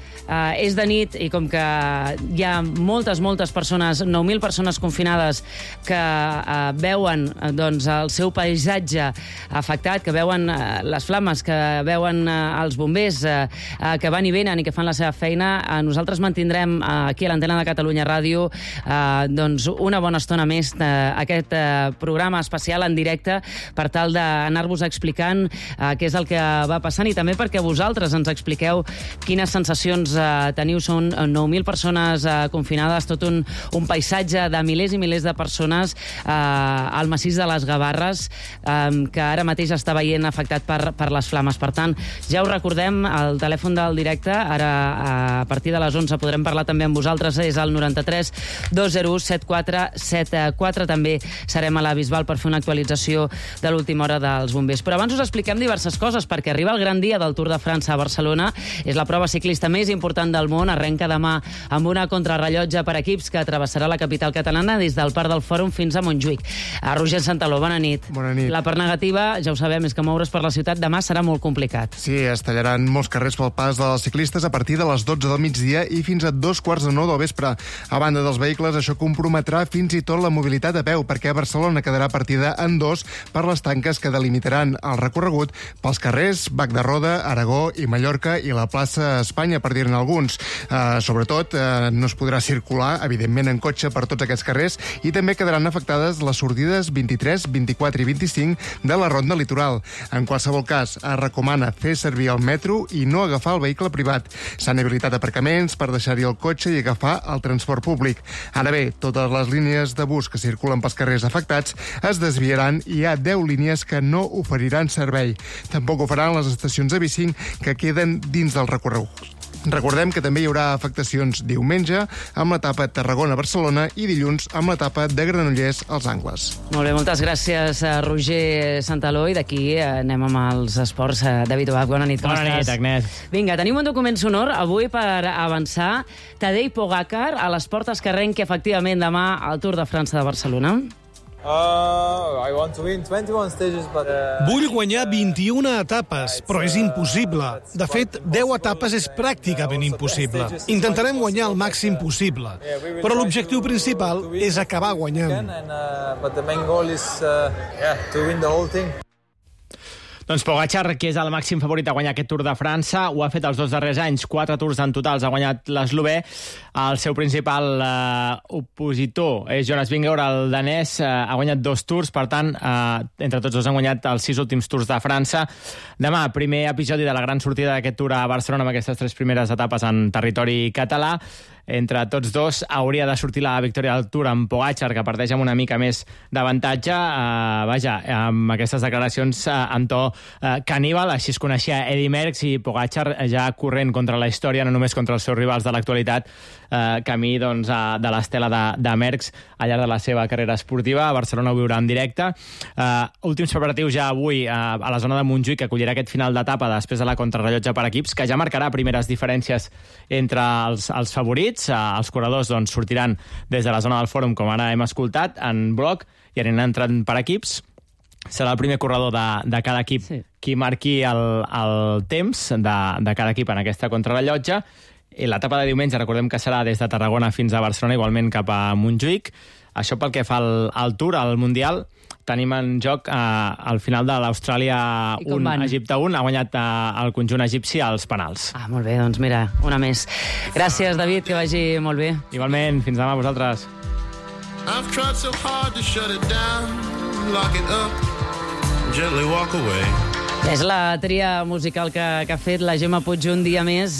és de nit i com que hi ha moltes persones, 9.000 persones confinades, que veuen doncs, el seu paisatge afectat, que veuen les flames, que veuen els bombers que van i venen i que fan la seva feina, nosaltres mantindrem aquí a l'antena de Catalunya Ràdio doncs una bona estona més aquest programa especial en directe per tal d'anar-vos explicant què és el que va passant i també perquè vosaltres ens expliqueu quines sensacions teniu. Són 9.000 persones confinades, tot un paisatge de milers i milers de persones al massís de les Gavarres que ara mateix està veient afectat per les flames. Per tant, ja ho recordem, el telèfon del directe, ara a partir de les 11 podrem parlar també amb vosaltres, és el 93 201 7474. També serem a la Bisbal per fer una actualització de l'última hora dels bombers. Però abans us expliquem diverses coses, perquè arriba el gran dia del Tour de França a Barcelona. És la prova ciclista més important del món. Arrenca demà amb una contrarrellotge per equips que travessarà la capital catalana des del Parc del Fòrum fins a Montjuïc. Roger Santaló, bona nit. Bona nit. La part negativa, ja ho sabem, és que moure's per la ciutat demà serà molt complicat. Sí, es tallaran molts carrers pel pas dels ciclistes a partir de les 12 del migdia i fins a 2:45 del vespre. A banda dels vehicles, això comprometrà fins i tot la mobilitat a peu, perquè Barcelona quedarà partida en dos per les tanques que delimitaran el recorregut pels carrers Bac de Roda, Aragó i Mallorca i la plaça Espanya, per dir-ne alguns. Sobretot, no es podrà circular, evidentment, en cotxe per tots aquests carrers i també quedaran afectades les sortides 23, 24 i 25 de la Ronda Litoral. En qualsevol cas, es recomana fer servir el metro i no agafar el vehicle privat. S'han habilitat aparcaments per deixar-hi el cotxe i agafar el transport públic. Ara bé, totes les línies de bus que circulen pels carrers afectats es desviaran i hi ha 10 línies que no oferiran servei. Tampoc ho faran les estacions de B5 que queden dins del recorregut. Recordem que també hi haurà afectacions diumenge amb l'etapa Tarragona-Barcelona i dilluns amb l'etapa de Granollers als Angles. Molt bé, moltes gràcies a Roger Santaló, i d'aquí anem amb els esports. David Oach, bona nit, com estàs? Bona nit, Agnès. Vinga, tenim un document sonor avui per avançar. Tadej Pogačar a les portes que arrenqui efectivament demà al Tour de França de Barcelona. I want to win 21 stages, but... Vull guanyar 21 etapes, però és impossible. De fet, 10 etapes és pràcticament impossible. Intentarem guanyar el màxim possible, però l'objectiu principal és acabar guanyant. But the main goal is to win the whole thing. Doncs Pogačar, que és el màxim favorit a guanyar aquest Tour de França, ho ha fet els 2 darrers anys, 4 tours en total ha guanyat l'eslovè. El seu principal opositor és Jonas Vingegaard, el danès, ha guanyat 2 tours, per tant, entre tots dos han guanyat els 6 últims tours de França. Demà, primer episodi de la gran sortida d'aquest Tour a Barcelona amb aquestes 3 primeres etapes en territori català. Entre tots dos hauria de sortir la victòria del Tour amb Pogačar, que parteix amb una mica més d'avantatge. Vaja, amb aquestes declaracions en to caníbal, així es coneixia Eddy Merckx, i Pogačar ja corrent contra la història, no només contra els seus rivals de l'actualitat, camí doncs, de l'estela de Merckx al llarg de la seva carrera esportiva. A Barcelona ho viurà en directe. Últims preparatius ja avui a la zona de Montjuïc, que acollirà aquest final d'etapa després de la contrarrellotge per equips, que ja marcarà primeres diferències entre els favorits. Els corredors doncs, sortiran des de la zona del Fòrum, com ara hem escoltat, en bloc, i aniran entrant per equips. Serà el primer corredor de cada equip qui marqui el temps de cada equip en aquesta contrarrellotge. I l'etapa de diumenge, recordem que serà des de Tarragona fins a Barcelona, igualment cap a Montjuïc. Això pel que fa al Tour, al Mundial. Tenim en joc al final de l'Austràlia 1, Egipte 1. Ha guanyat el conjunt egipci als penals. Molt bé, doncs mira, una més. Gràcies, David, que vagi molt bé. Igualment, fins demà a vosaltres. I've tried so hard to shut it down, lock it up, gently walk away. És la tria musical que ha fet la Gemma Puig un dia més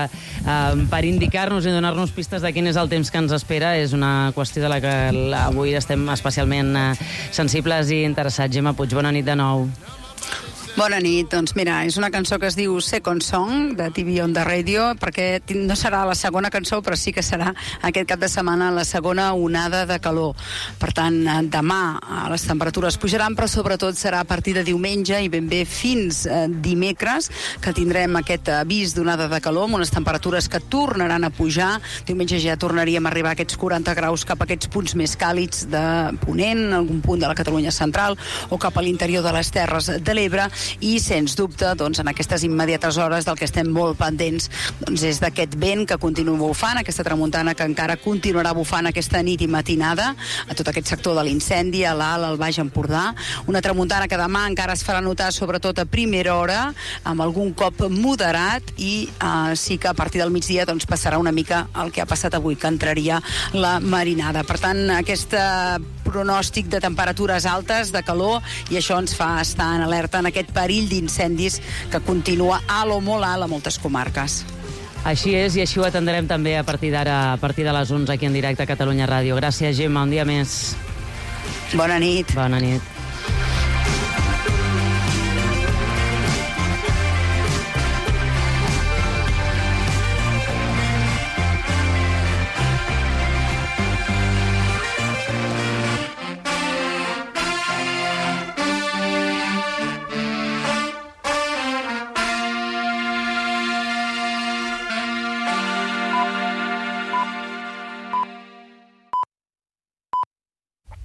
per indicar-nos i donar-nos pistes de quin és el temps que ens espera. És una qüestió de la que avui estem especialment sensibles i interessats. Gemma Puig, bona nit de nou. Bona nit. Doncs mira, és una cançó que es diu Second Song, de TV on the Radio, perquè no serà la segona cançó, però sí que serà aquest cap de setmana la segona onada de calor. Per tant, demà les temperatures pujaran, però sobretot serà a partir de diumenge i ben bé fins dimecres, que tindrem aquest avís d'onada de calor, amb unes temperatures que tornaran a pujar. Diumenge ja tornaríem a arribar a aquests 40 graus cap a aquests punts més càlids de Ponent, algun punt de la Catalunya central, o cap a l'interior de les Terres de l'Ebre. I, sens dubte, doncs, en aquestes immediates hores del que estem molt pendents doncs, és d'aquest vent que continua bufant, aquesta tramuntana que encara continuarà bufant aquesta nit i matinada a tot aquest sector de l'incendi, a l'Alt, al Baix Empordà. Una tramuntana que demà encara es farà notar sobretot a primera hora, amb algun cop moderat, i sí que a partir del migdia doncs, passarà una mica el que ha passat avui, que entraria la marinada. Per tant, aquest pronòstic de temperatures altes, de calor, i això ens fa estar en alerta en aquest perill d'incendis que continua alt o molt alt a moltes comarques. Així és, i així ho atendrem també a partir d'ara, a partir de les 11 aquí en directe a Catalunya Ràdio. Gràcies, Gemma, un dia més. Bona nit. Bona nit.